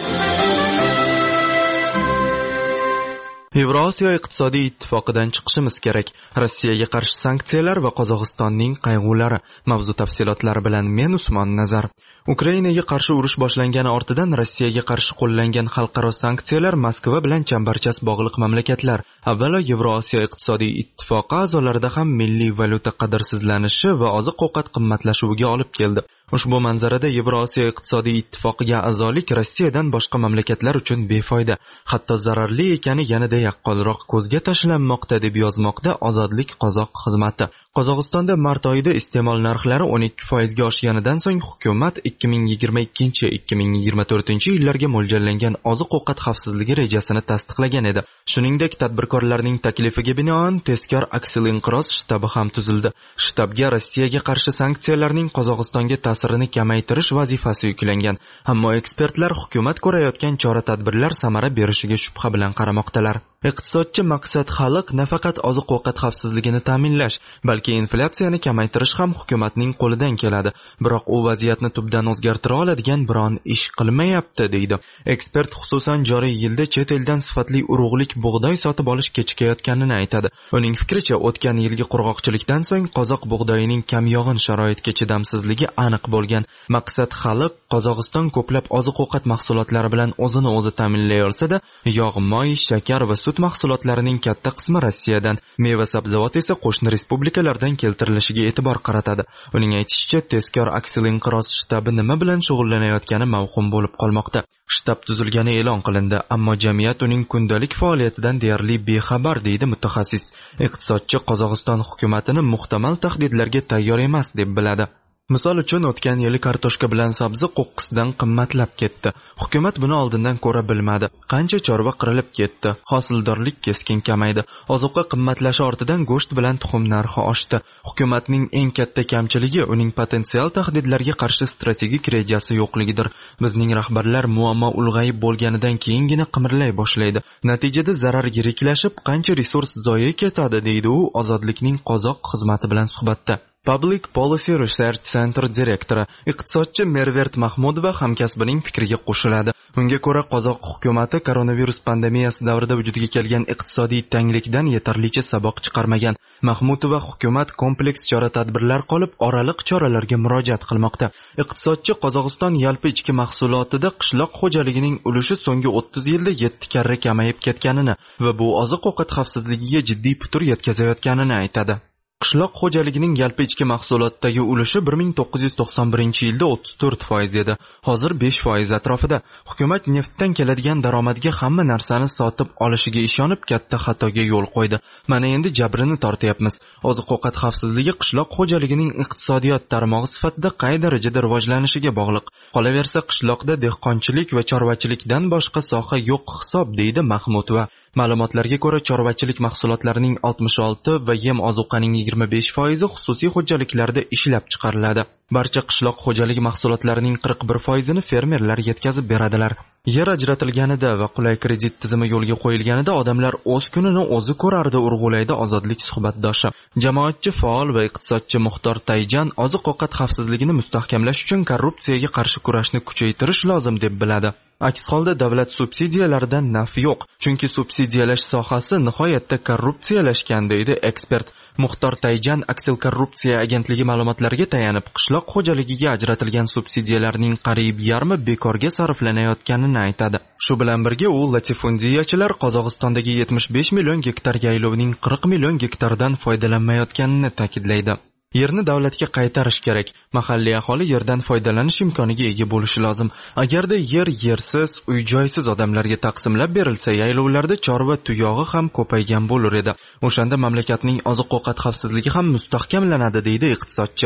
Yevrosiyo iqtisodiy ittifoqidan chiqishimiz kerak. Rossiyaga qarshi sanksiyalar va Qozog'istonning qayg'ulari. Mavzu tafsilotlari bilan men Usmon Nazar. Ukrainaga qarshi urush boshlangani ortidan Rossiyaga qarshi qo'llangan xalqaro sanksiyalar Moskva bilan chambarchas bog'liq mamlakatlar, avvalo Yevrosiyo iqtisodiy ittifoqi a'zolarida ham milliy valyuta qadrsizlanishi va oziq-ovqat qimmatlashuviga olib keldi. Ushbu manzarada Yevrosiyo iqtisodiy ittifoqiga a'zolik Rossiyadan boshqa mamlakatlar uchun befoyda, hatto zararli ekani yanada yaqqolroq ko'zga tashlanmoqda, deb yozmoqda Ozodlik Qozoq xizmati. Qozog'istonda mart oyida iste'mol narxlari o'n ikki foizga oshganidan so'ng hukumat ikki ming yigirma ikkinchi - ikki ming yigirma to'rtinchi yillarga mo'ljallangan oziq-ovqat xavfsizligi rejasini tasdiqlagan edi. Shuningdek, tadbirkorlarning taklifiga binoan tezkor aksil-inqiroz shtabi ham tuzildi. Shtabga Rossiyaga qarshi sanksiyalarning Qozog'istonga ta'sirini kamaytirish vazifasi yuklangan. Ammo ekspertlar hukumat ko'rayotgan chora-tadbirlar samara berishiga shubha bilan qaramoqdalar. Iqtisodchi maqsad xalq nafaqat oziq-ovqat xavfsizligini ta'minlash, balki inflyatsiyani kamaytirish ham hukumatning qo'lidan keladi. Biroq u vaziyatni tubdan o'zgartira oladigan biron ish qilmayapti, deydi. Ekspert xususan joriy yilda chet eldan sifatli urug'lik bug'doy sotib olish kechikayotganini aytadi. Uning fikricha, o'tgan yilgi qurg'oqchilikdan so'ng qozoq bug'doyining kam yog'in sharoitga chidamsizligi aniq bo'lgan. Maqsad xalq Qozog'iston ko'plab oziq-ovqat mahsulotlari bilan o'zini o'zi ta'minlay olsa-da, yog', moy, shakar va sut mahsulotlarining katta qismi Rossiyadan, meva-sabzavot esa qo'shni respublikalardan keltirilishiga e'tibor qaratadi. Uning aytishicha, tezkor aksil-inqiroz shtabi nima bilan shug'ullanayotgani mavhum bo'lib qolmoqda. Shtab tuzilgani e'lon qilindi, ammo jamiyat uning kundalik faoliyatidan deyarli bexabar, deydi mutaxassis. Iqtisodchi Qozog'iston hukumatini muhtamal tahdidlarga tayyor emas deb biladi. Misol uchun, o'tgan yili kartoshka bilan sabzi qo'qqisdan qimmatlab ketdi. Hukumat buni oldindan ko'ra bilmadi. Qancha chorva qirilib ketdi. Hosildorlik keskin kamaydi. Ozuqa qimmatlashi ortidan go'sht bilan tuxum narxi oshdi. Hukumatning eng katta kamchiligi uning potensial tahdidlarga qarshi strategik rejasi yo'qligidir. Bizning rahbarlar muammo ulg'ayib bo'lganidan keyingina qimirlay boshlaydi. Natijada zarar yiriklashib, qancha resurs zoye ketadi, deydi u Ozodlikning Qozoq xizmati bilan suhbatda. Public Policy Research Center direktori, iqtisodchi Mervert Mahmudova hamkasbining fikriga qo'shiladi. Unga ko'ra, Qozoq hukumati koronavirus pandemiyasi davrida vujudga kelgan iqtisodiy tanglikdan yetarlicha saboq chiqarmagan. Mahmudova hukumat kompleks chora-tadbirlar qolib, oraliq choralarga murojaat qilmoqda. Iqtisodchi Qozog'iston yalpi ichki mahsulotida qishloq xo'jaligining ulushi so'nggi o'ttiz yilda yetti karra kamayib ketganini va bu oziq-ovqat xavfsizligiga jiddiy putur yetkazayotganini aytadi. Qishloq xo'jaligining yalpi ichki mahsulotdagi ulushi bir ming to'qqiz yuz to'qson birinchi yilda o'ttiz to'rt foiz edi. Hozir besh foiz atrofida. Hukumat neftdan keladigan daromadga hamma narsani sotib olishiga ishonib katta xatoga yo'l qo'ydi. Mana endi jabrini tortyapmiz. Oziq-ovqat xavfsizligi qishloq xo'jaligining iqtisodiyot tarmog'i sifatida qay darajada rivojlanishiga bog'liq. Qolaversa, qishloqda dehqonchilik va chorvachilikdan boshqa soha yo'q hisob, deydi Mahmudova. Ma'lumotlarga ko'ra, chorvachilik mahsulotlarining oltmish olti va yem ozuqaning yigirma besh foizi xususiy xo'jaliklarda ishlab chiqariladi. Barcha qishloq xo'jaligi mahsulotlarining qirq bir foizini fermerlar yetkazib beradilar. Yer ajratilganida va qulay kredit tizimi yo'lga qo'yilganida odamlar o'z kunini o'zi ko'rardi, urg'ulaydi ozodlik suhbatdoshi. Jamoatchi faol va iqtisodchi Muxtor Tayjan oziq-ovqat xavfsizligini mustahkamlash uchun korrupsiyaga qarshi kurashni kuchaytirish lozim deb biladi. Aks holda davlat subsidiyalaridan naf yo'q, chunki subsidiyalash sohasi nihoyatda korrupsiyalashgan, deydi ekspert. Muxtor Tayjan Aksil korrupsiya agentligi ma'lumotlariga tayanib, qishloq xo'jaligiga ajratilgan subsidiyalarning qariyb yarmi bekorga sarflanayotganini aytadi. Shu bilan birga u latifundiyachilar Qozog'istondagi yetmish besh million gektar yaylovning qirq million gektaridan foydalanmayotganini ta'kidlaydi. Yerni davlatga qaytarish kerak. Mahalliy aholi yerdan foydalanish imkoniga ega bo'lishi lozim. Agarda yer yersiz, uy-joysiz odamlarga taqsimlab berilsa, yaylovlarda chorva tuyog'i ham ko'paygan bo'lar edi. O'shanda mamlakatning oziq-ovqat xavfsizligi ham mustahkamlanadi, deydi iqtisodchi.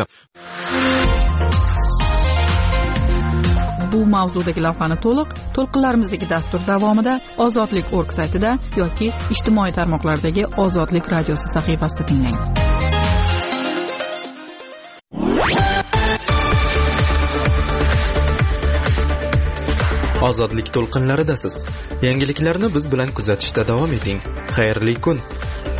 Bu mavzudagi lavhani to'liq to'lqinlarimizdagi dastur davomida ozodlik org saytida yoki ijtimoiy tarmoqlardagi Ozodlik radiosi sahifasida tinglang. Ozodlik to'lqinlaridasiz. Yangiliklarni biz bilan kuzatishda davom eting. Xayrli kun.